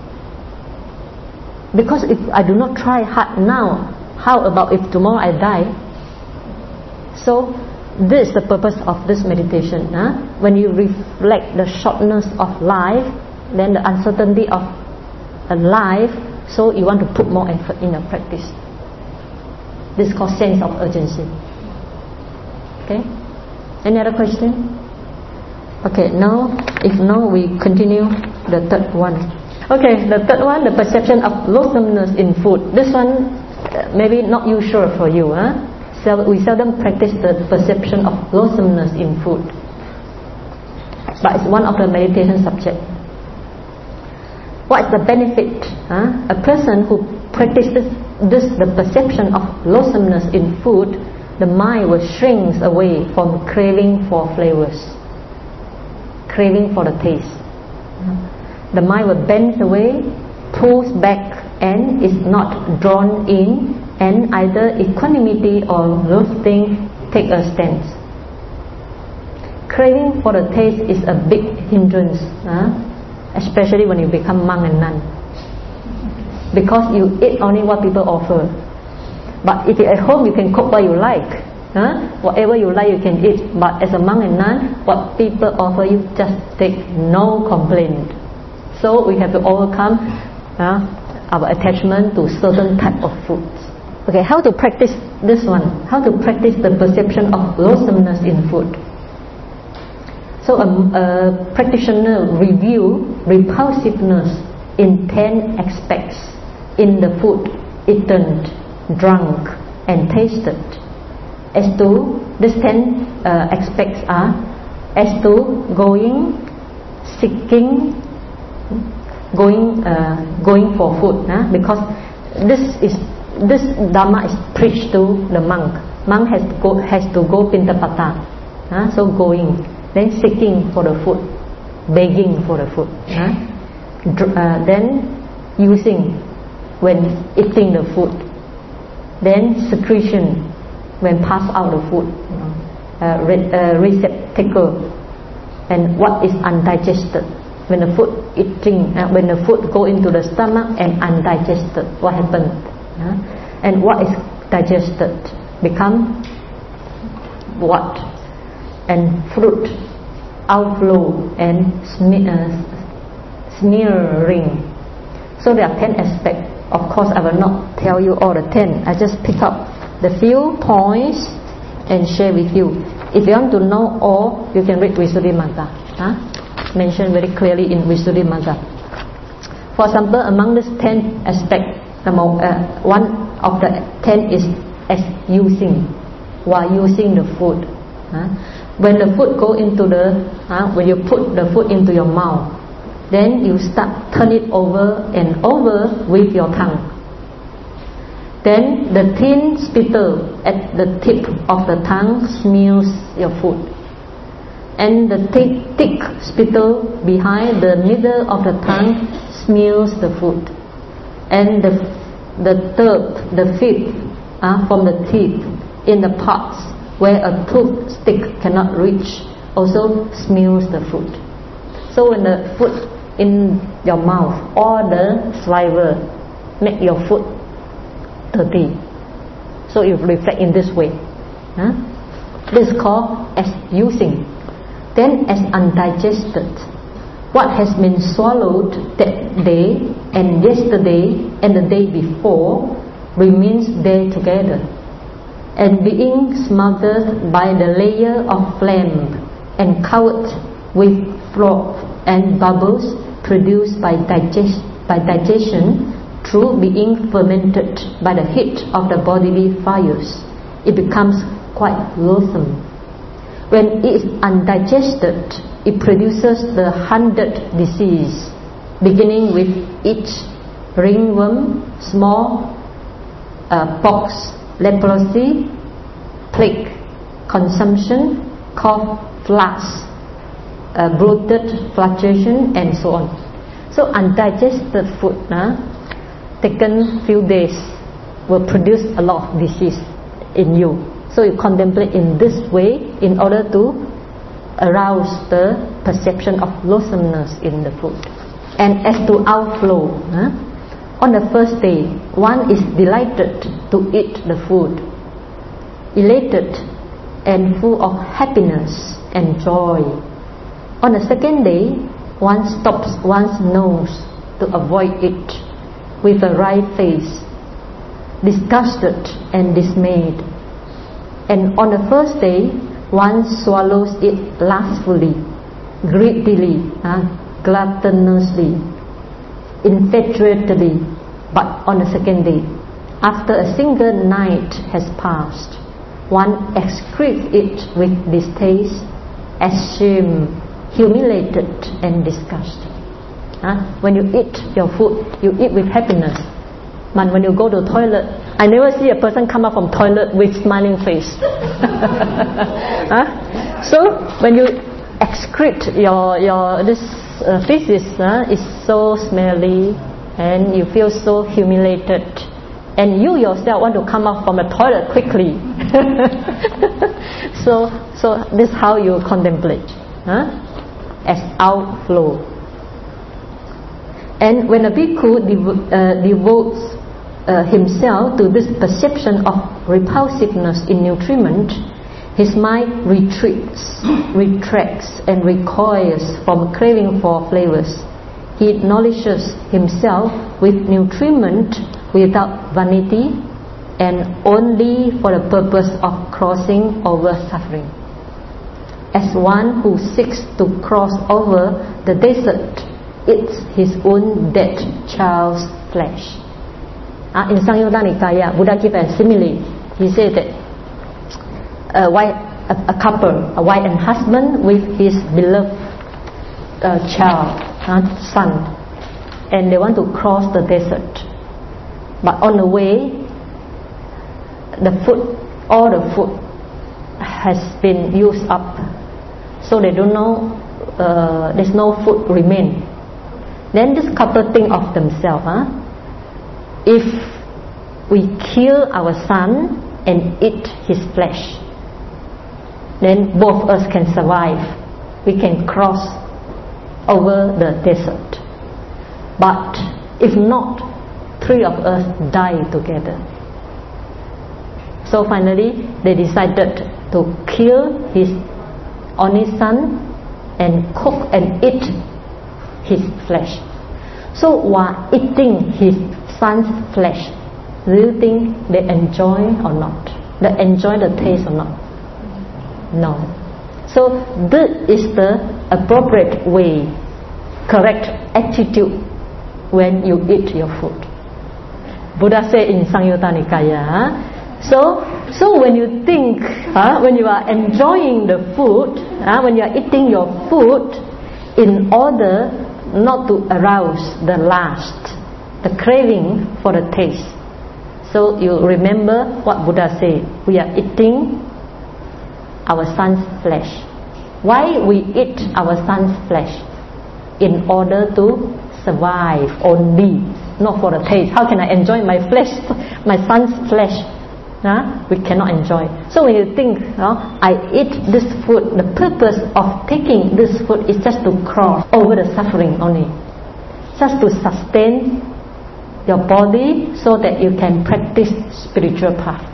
[SPEAKER 1] Because if I do not try hard now, how about if tomorrow I die? So this is the purpose of this meditation. Huh? When you reflect the shortness of life, then the uncertainty of life, so you want to put more effort in your practice. This is called sense of urgency. Okay? Any other question? Okay, now if no, we continue the third one. Okay, the third one, the perception of loathsomeness in food. This one uh, maybe not usual for you. Huh? So we seldom practice the perception of loathsomeness in food, but it's one of the meditation subjects. What is the benefit? Huh? A person who practices this, the perception of loathsomeness in food, the mind will shrink away from craving for flavors, craving for the taste. The mind will bend away, pulls back, and is not drawn in, and either equanimity or loathing take a stance. Craving for the taste is a big hindrance, huh? Especially when you become monk and nun, because you eat only what people offer. But if you're at home, you can cook what you like, huh? Whatever you like you can eat. But as a monk and nun, what people offer you, just take, no complaint. So we have to overcome uh, our attachment to certain type of foods. Okay, how to practice this one? How to practice the perception of loathsomeness in food? So a, a practitioner review repulsiveness in ten aspects in the food eaten, drunk, and tasted. As to these ten uh, aspects are as to going, seeking, going, uh, going for food. Huh? Because this is this dharma is preached to the monk. Monk has to go has to go pintapata. Huh? So going. Then seeking for the food, begging for the food, huh? Dr- uh, then using when eating the food, then secretion when pass out the food, you know, uh, re- uh, receptacle, and what is undigested when the food eating, uh, when the food go into the stomach and undigested, what happened, huh? And what is digested become what? And fruit, outflow, and smear, uh, smearing. So there are ten aspects. Of course, I will not tell you all the ten. I just pick up the few points and share with you. If you want to know all, you can read Visuddhimagga. Huh? Mentioned very clearly in Visuddhimagga. For example, among these ten aspects, among, uh, one of the ten is as using, while using the food. Huh? When the food go into the, uh, when you put the food into your mouth, then you start turn it over and over with your tongue. Then the thin spittle at the tip of the tongue smells your food, and the thick, thick spittle behind the middle of the tongue smells the food, and the the third, the fifth, uh, from the teeth in the parts where a tooth stick cannot reach also smells the food. So when the food in your mouth, all the saliva make your food dirty. So it reflect in this way. Huh? This is called as using. Then as undigested, what has been swallowed that day and yesterday and the day before remains there together, and being smothered by the layer of phlegm and covered with froth and bubbles produced by digest by digestion through being fermented by the heat of the bodily fires, it becomes quite loathsome. When it is undigested, it produces the hundred disease, beginning with itch, ringworm, small uh, pox, leprosy, plague, consumption, cough, flux, uh, bloated fluctuation, and so on. So undigested food, uh, taken few days, will produce a lot of disease in you. So you contemplate in this way in order to arouse the perception of loathsomeness in the food. And as to outflow, huh? On the first day, one is delighted to eat the food, elated and full of happiness and joy. On the second day, one stops one's nose to avoid it with a wry face, disgusted and dismayed. And on the first day, one swallows it lustfully, greedily, uh, gluttonously, infatuatedly. But on the second day, after a single night has passed, one excretes it with distaste, ashamed, humiliated and disgusted. Uh, when you eat your food, you eat with happiness. But when you go to the toilet, I never see a person come out from toilet with smiling face. uh, so when you excrete your your this uh, feces, uh, is so smelly, and you feel so humiliated, and you yourself want to come out from the toilet quickly. so so this is how you contemplate, huh? As outflow. And when a bhikkhu devo- uh, devotes uh, himself to this perception of repulsiveness in nutriment, his mind retreats, retracts and recoils from craving for flavors. He nourishes himself with nutriment without vanity and only for the purpose of crossing over suffering. As one who seeks to cross over the desert eats his own dead child's flesh. Uh, in Samyutta Nikaya, Buddha gave a simile. He said that a, wife, a, a couple, a wife and husband with his beloved uh, child, uh, son, and they want to cross the desert. But on the way, the food, all the food has been used up, so they don't know. Uh, there's no food remain. Then this couple think of themselves, huh? If we kill our son and eat his flesh, then both of us can survive. We can cross over the desert. But if not, three of us die together. So finally, they decided to kill his only son and cook and eat his flesh. So while eating his son's flesh, do you think they enjoy or not? They enjoy the taste or not? No. So this is the appropriate way, correct attitude when you eat your food. Buddha said in Samyutta Nikaya. So, so when you think, uh, when you are enjoying the food, uh, when you are eating your food, in order not to arouse the lust, the craving for the taste. So you remember what Buddha said, we are eating our son's flesh. Why we eat our son's flesh? In order to survive only, not for the taste. How can I enjoy my flesh, my son's flesh? Huh? We cannot enjoy. So when you think, uh, I eat this food, the purpose of taking this food is just to cross over the suffering only, just to sustain your body so that you can practice spiritual path.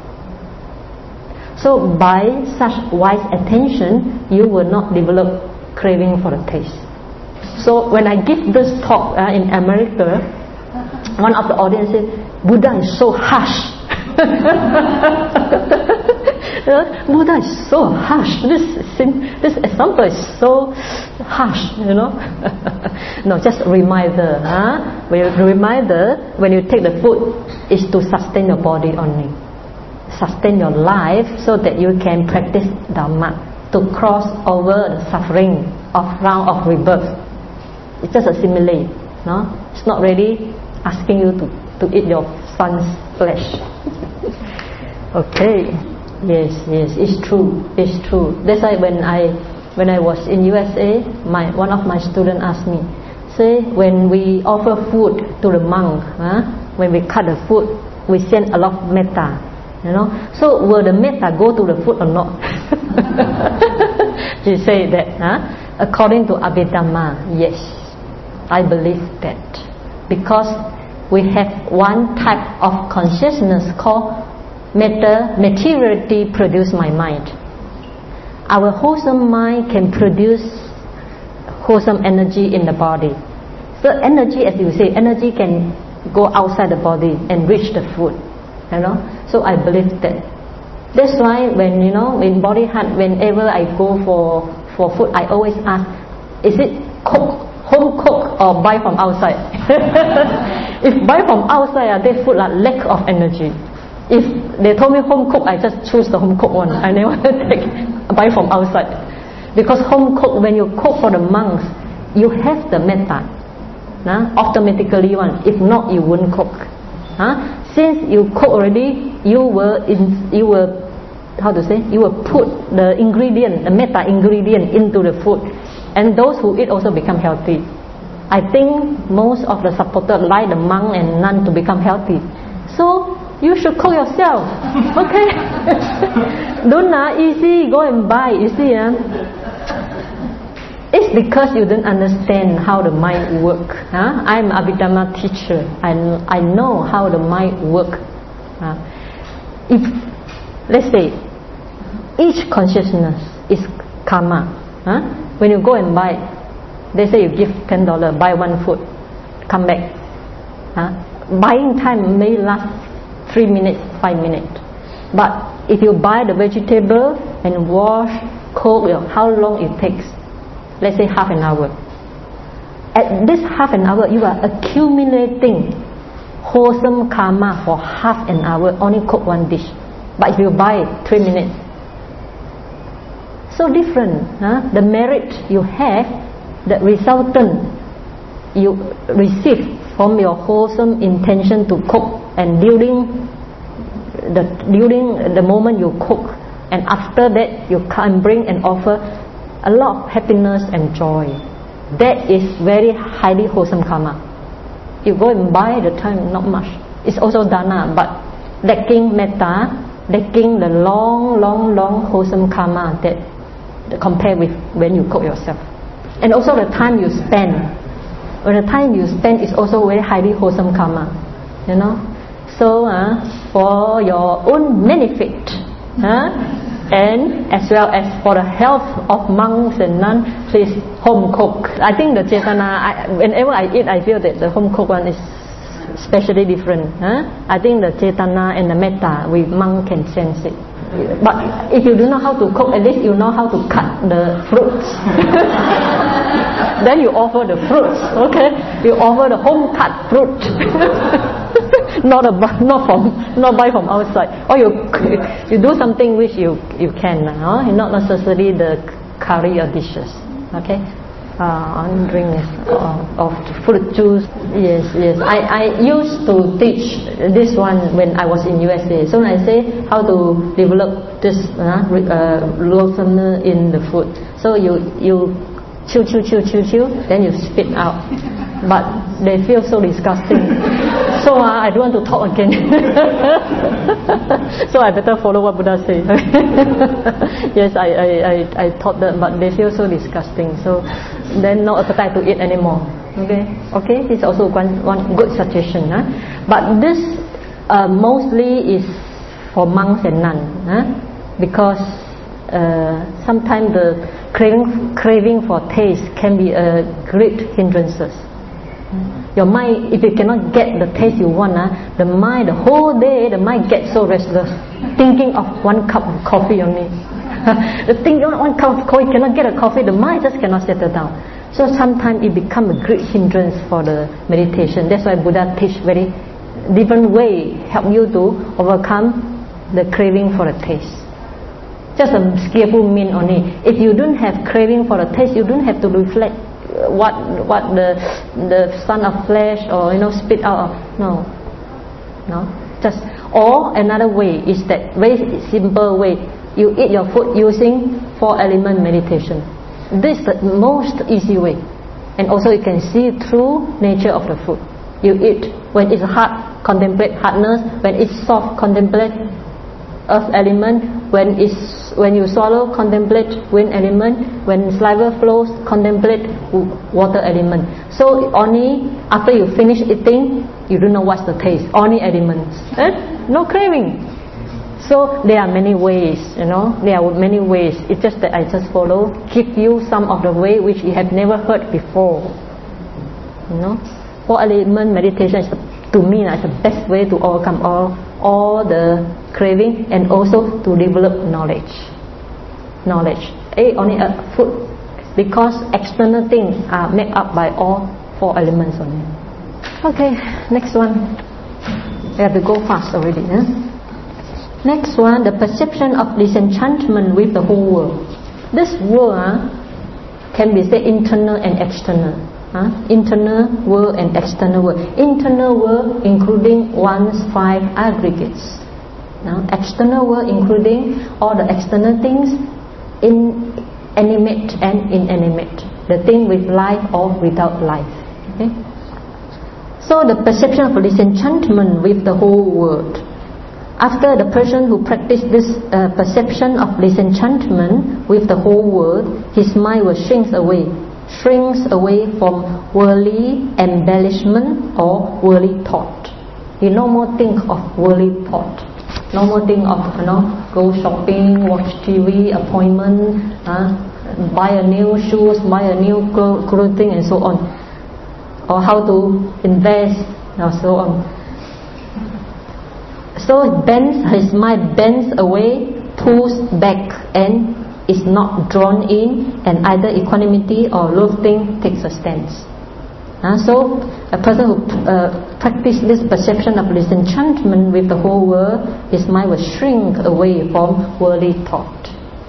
[SPEAKER 1] So by such wise attention, you will not develop craving for the taste. So when I give this talk uh, in America, one of the audience said, Buddha is so harsh. Buddha is so harsh. This this example is so harsh, you know. No, just a reminder. Huh? Reminder, when you take the food, is to sustain your body only, sustain your life, so that you can practice Dhamma, to cross over the suffering of round of rebirth. It's just a simile. No, it's not really asking you to to eat your son's flesh. Okay. Yes, yes, it's true, it's true. That's why when I when I was in U S A, my one of my students asked me, say when we offer food to the monk, huh, when we cut the food, we send a lot of metta, you know. So will the metta go to the food or not? She said that, huh? According to Abhidhamma, yes, I believe that, because we have one type of consciousness called Metta, materiality produce my mind. Our wholesome mind can produce wholesome energy in the body. So energy, as you say, energy can go outside the body and reach the food, you know. So I believe that. That's why when, you know, in Body Hut, whenever I go for for food, I always ask, is it cooked, home cooked, or buy from outside? If buy from outside, they food like lack of energy. If they told me home cooked, I just choose the home cooked one. I never take buy from outside, because home cooked, when you cook for the monks, you have the metta, nah? Automatically one. If not, you wouldn't cook. Huh? Since you cook already, you will in, you will how to say you will put the ingredient, the metta ingredient into the food, and those who eat also become healthy. I think most of the supporters like the monk and nun to become healthy. So you should cook yourself, okay? Don't uh, easy go and buy. You see, uh, it's because you don't understand how the mind work. Huh? I'm an Abhidhamma teacher. I I know how the mind work. Uh, if let's say each consciousness is karma. Huh? When you go and buy, they say you give ten dollars, buy one food, come back. Huh? Buying time may last three minutes, five minutes. But if you buy the vegetable and wash, cook, how long it takes? Let's say half an hour. At this half an hour, you are accumulating wholesome karma for half an hour, only cook one dish. But if you buy three minutes, so different. Huh? The merit you have, the resultant you receive from your wholesome intention to cook, and during the during the moment you cook, and after that you can bring and offer a lot of happiness and joy. That is very highly wholesome karma. You go and buy the time, not much. It's also dana, but lacking metta, lacking the long, long, long wholesome karma that, that compared with when you cook yourself. And also the time you spend. When the time you spend is also very highly wholesome karma, you know. So uh, for your own benefit, huh? And as well as for the health of monks and nuns, please home cook. I think the cetana, I, whenever I eat, I feel that the home cooked one is especially different. Huh? I think the cetana and the metta, we monk can sense it. But if you don't know how to cook, at least you know how to cut the fruits. Then you offer the fruits, okay? You offer the home cut fruit. Not a, not from not buy from outside. Or you you do something which you you can, no? Not necessarily the curry or dishes. Okay. uh, on drinks uh, of fruit juice. Yes, yes. I, I used to teach this one when I was in U S A. So I say how to develop this uh, uh, lawsomer in the food. So you you chew chew chew chew chew, then you spit out. But they feel so disgusting. So uh, I don't want to talk again. So I better follow what Buddha says. Yes, I, I, I, I taught them, but they feel so disgusting. So then no appetite to eat anymore. Okay, okay. This is also one, one good suggestion. Huh? But this uh, mostly is for monks and nuns, huh? Because uh, sometimes the craving, craving for taste can be a great hindrances. Your mind, if you cannot get the taste you want, uh, the mind, the whole day, the mind gets so restless, thinking of one cup of coffee only. The thing, one cup of coffee, cannot get a coffee, the mind just cannot settle down. So sometimes it becomes a great hindrance for the meditation. That's why Buddha teach very different way, help you to overcome the craving for the taste. Just a skillful mean only. If you don't have craving for the taste, you don't have to reflect what what the the son of flesh or you know spit out of. No, no. Just or another way is that very simple way. You eat your food using four element meditation. This is the most easy way, and also you can see true nature of the food. You eat when it's hard, contemplate hardness. When it's soft, contemplate earth element. When it's when you swallow, contemplate wind element. When saliva flows, contemplate water element. So only after you finish eating, you don't know what's the taste. Only elements, eh? No craving. So there are many ways, you know. There are many ways. It's just that I just follow, give you some of the way which you have never heard before. You know, four element meditation is, to me, is the best way to overcome all all the craving and also to develop knowledge. Knowledge. A only a food, because external things are made up by all four elements only. Okay, next one. We have to go fast already. Eh? Next one, the perception of disenchantment with the whole world. This world uh, can be said internal and external. Uh, internal world and external world. Internal world including one's five aggregates. Now, external world including all the external things, in animate and inanimate, the thing with life or without life. Okay? So the perception of disenchantment with the whole world. After the person who practiced this uh, perception of disenchantment with the whole world, his mind will shrink away. Shrinks away from worldly embellishment or worldly thought. You no more think of worldly thought. No more think of, you know, go shopping, watch T V, appointment, uh, buy a new shoes, buy a new clothing and so on. Or how to invest and so on. So it bends, his mind bends away, pulls back and is not drawn in, and either equanimity or loathing takes a stance. Uh, so a person who uh, practices this perception of disenchantment with the whole world, his mind will shrink away from worldly thought.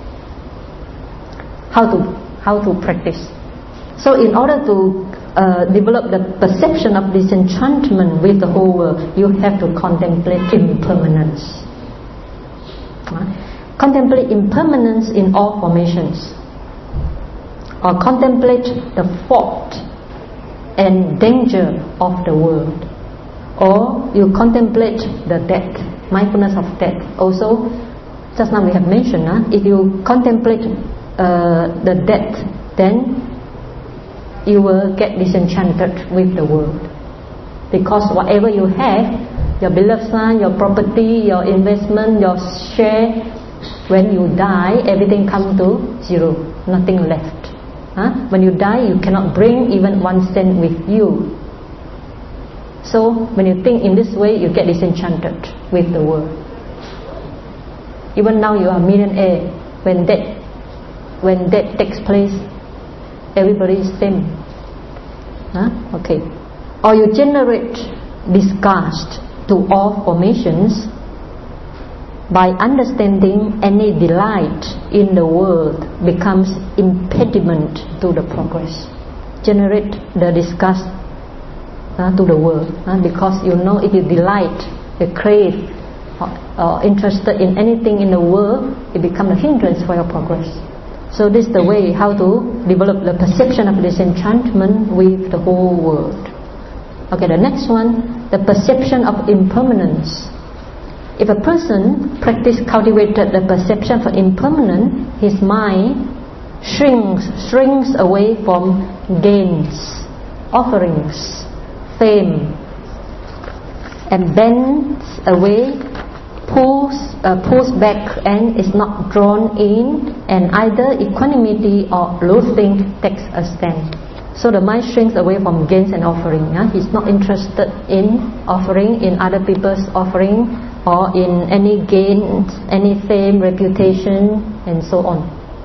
[SPEAKER 1] How to how to practice? So in order to uh, develop the perception of disenchantment with the whole world, you have to contemplate impermanence. Uh, Contemplate impermanence in all formations, or contemplate the fault and danger of the world, or you contemplate the death, mindfulness of death. Also, just now we have mentioned, huh? If you contemplate uh, the death, then you will get disenchanted with the world, because whatever you have, your beloved son, your property, your investment, your share, when you die, everything comes to zero, nothing left. Huh? When you die, you cannot bring even one cent with you. So when you think in this way, you get disenchanted with the world. Even now you are a millionaire. When that, when that takes place, everybody is same. Huh? Okay. Or you generate disgust to all formations. By understanding, any delight in the world becomes impediment to the progress. generate the disgust uh, to the world, uh, because you know if you delight, you crave, or, or interested in anything in the world, it becomes a hindrance for your progress. So this is the way how to develop the perception of disenchantment with the whole world. Okay, the next one, the perception of impermanence. If a person practice cultivated the perception for impermanent, his mind shrinks shrinks away from gains, offerings, fame, and bends away, pulls uh, pulls back, and is not drawn in, and either equanimity or loathing takes a stand. So the mind shrinks away from gains and offering. Yeah? He's not interested in offering, in other people's offering, or in any gains, any fame, reputation, and so on.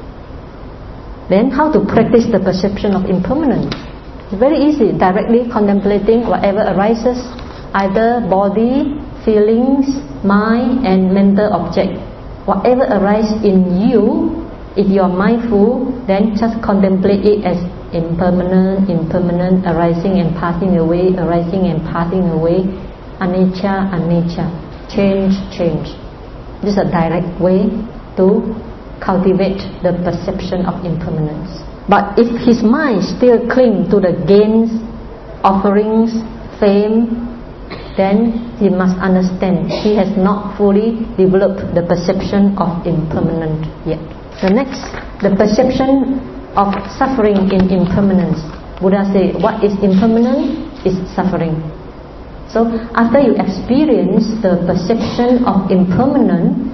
[SPEAKER 1] Then how to practice the perception of impermanence? It's very easy. Directly contemplating whatever arises, either body, feelings, mind, and mental object. Whatever arises in you, if you are mindful, then just contemplate it as impermanent, impermanent, arising and passing away, arising and passing away, anicca, anicca, change, change. This is a direct way to cultivate the perception of impermanence. But if his mind still clings to the gains, offerings, fame, then he must understand he has not fully developed the perception of impermanence yet. The next, the perception of suffering in impermanence. Buddha said, what is impermanent is suffering. So after you experience the perception of impermanence,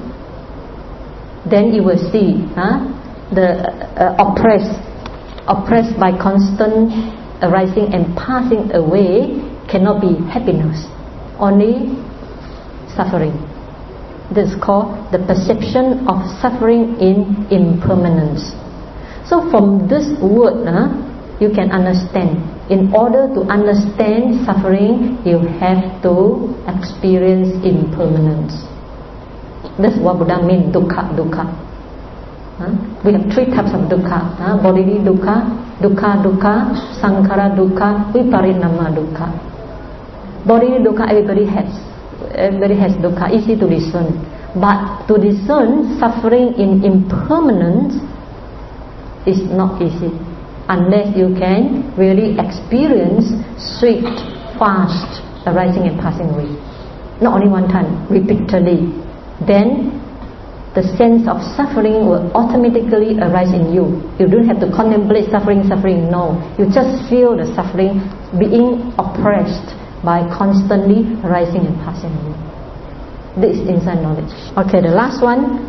[SPEAKER 1] then you will see huh, the uh, oppressed, oppressed by constant arising and passing away cannot be happiness, only suffering. This is called the perception of suffering in impermanence. So from this word, uh, you can understand. In order to understand suffering, you have to experience impermanence. That's what Buddha means, dukkha, dukkha. Uh, we have three types of dukkha. Uh, bodhidhi dukkha, dukkha dukkha, sankhara dukkha, viparinama dukkha. Bodhidhi dukkha everybody has. Everybody has dukkha, easy to discern. But to discern suffering in impermanence is not easy unless you can really experience swift, fast arising and passing away. Not only one time, repeatedly. Then the sense of suffering will automatically arise in you. You don't have to contemplate suffering, suffering, no. You just feel the suffering being oppressed by constantly arising and passing away. This is insight knowledge. Okay, the last one.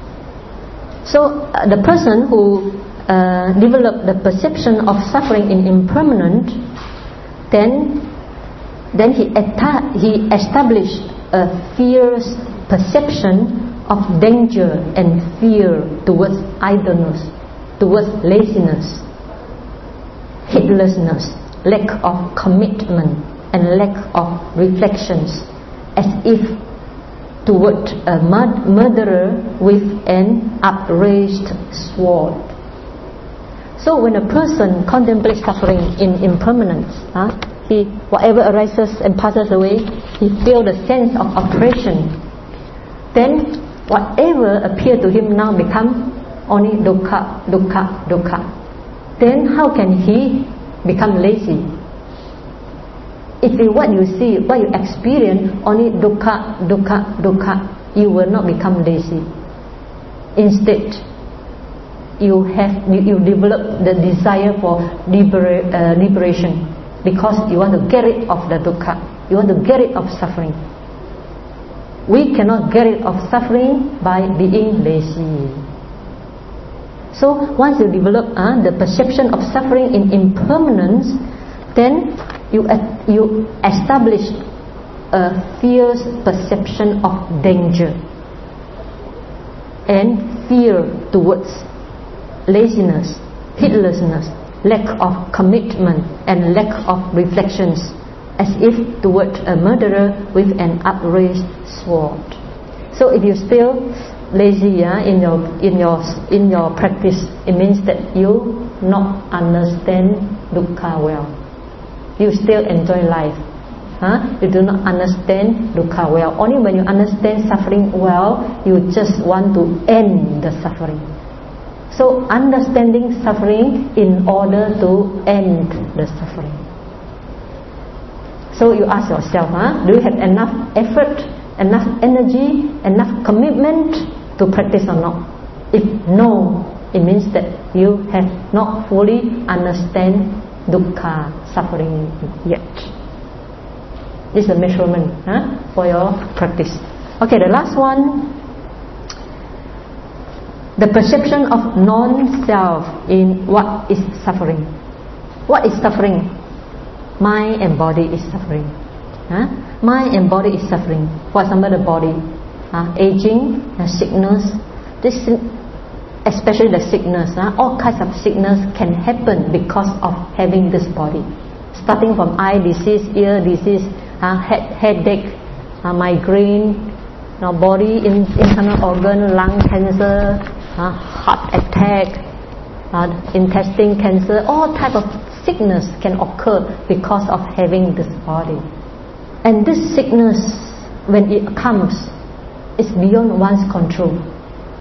[SPEAKER 1] So uh, the person who uh, developed the perception of suffering in impermanent, then then he atta- he established a fierce perception of danger and fear towards idleness, towards laziness, heedlessness, lack of commitment, and lack of reflections, as if toward a mur- murderer with an upraised sword. So when a person contemplates suffering in impermanence, huh, he whatever arises and passes away, he feels the sense of oppression. Then whatever appears to him now become only dukkha, dukkha, dukkha. Then how can he become lazy? If you, what you see, what you experience, only dukkha, dukkha, dukkha, you will not become lazy. Instead, you have you, you develop the desire for libera, uh, liberation, because you want to get rid of the dukkha, you want to get rid of suffering. We cannot get rid of suffering by being lazy. So once you develop uh, the perception of suffering in impermanence, then you uh, you establish a fierce perception of danger and fear towards laziness, heedlessness, lack of commitment, and lack of reflections, as if toward a murderer with an upraised sword. So if you still lazy yeah, in your in your in your practice, it means that you not understand dukkha well. You still enjoy life. Huh? You do not understand dukkha well. Only when you understand suffering well, you just want to end the suffering. So understanding suffering in order to end the suffering. So you ask yourself, huh? Do you have enough effort, enough energy, enough commitment to practice or not? If no, it means that you have not fully understand dukkha, suffering yet. This is a measurement huh, for your practice. Okay, the last one. The perception of non-self in what is suffering. What is suffering? Mind and body is suffering. Huh? Mind and body is suffering. For example, the body, uh, aging, uh, sickness. This, especially the sickness. Uh, all kinds of sickness can happen because of having this body. Starting from eye disease, ear disease, uh, head, headache, uh, migraine, uh, body, in, internal organ, lung cancer, uh, heart attack, uh, intestine cancer. All type of sickness can occur because of having this body. And this sickness, when it comes, is beyond one's control.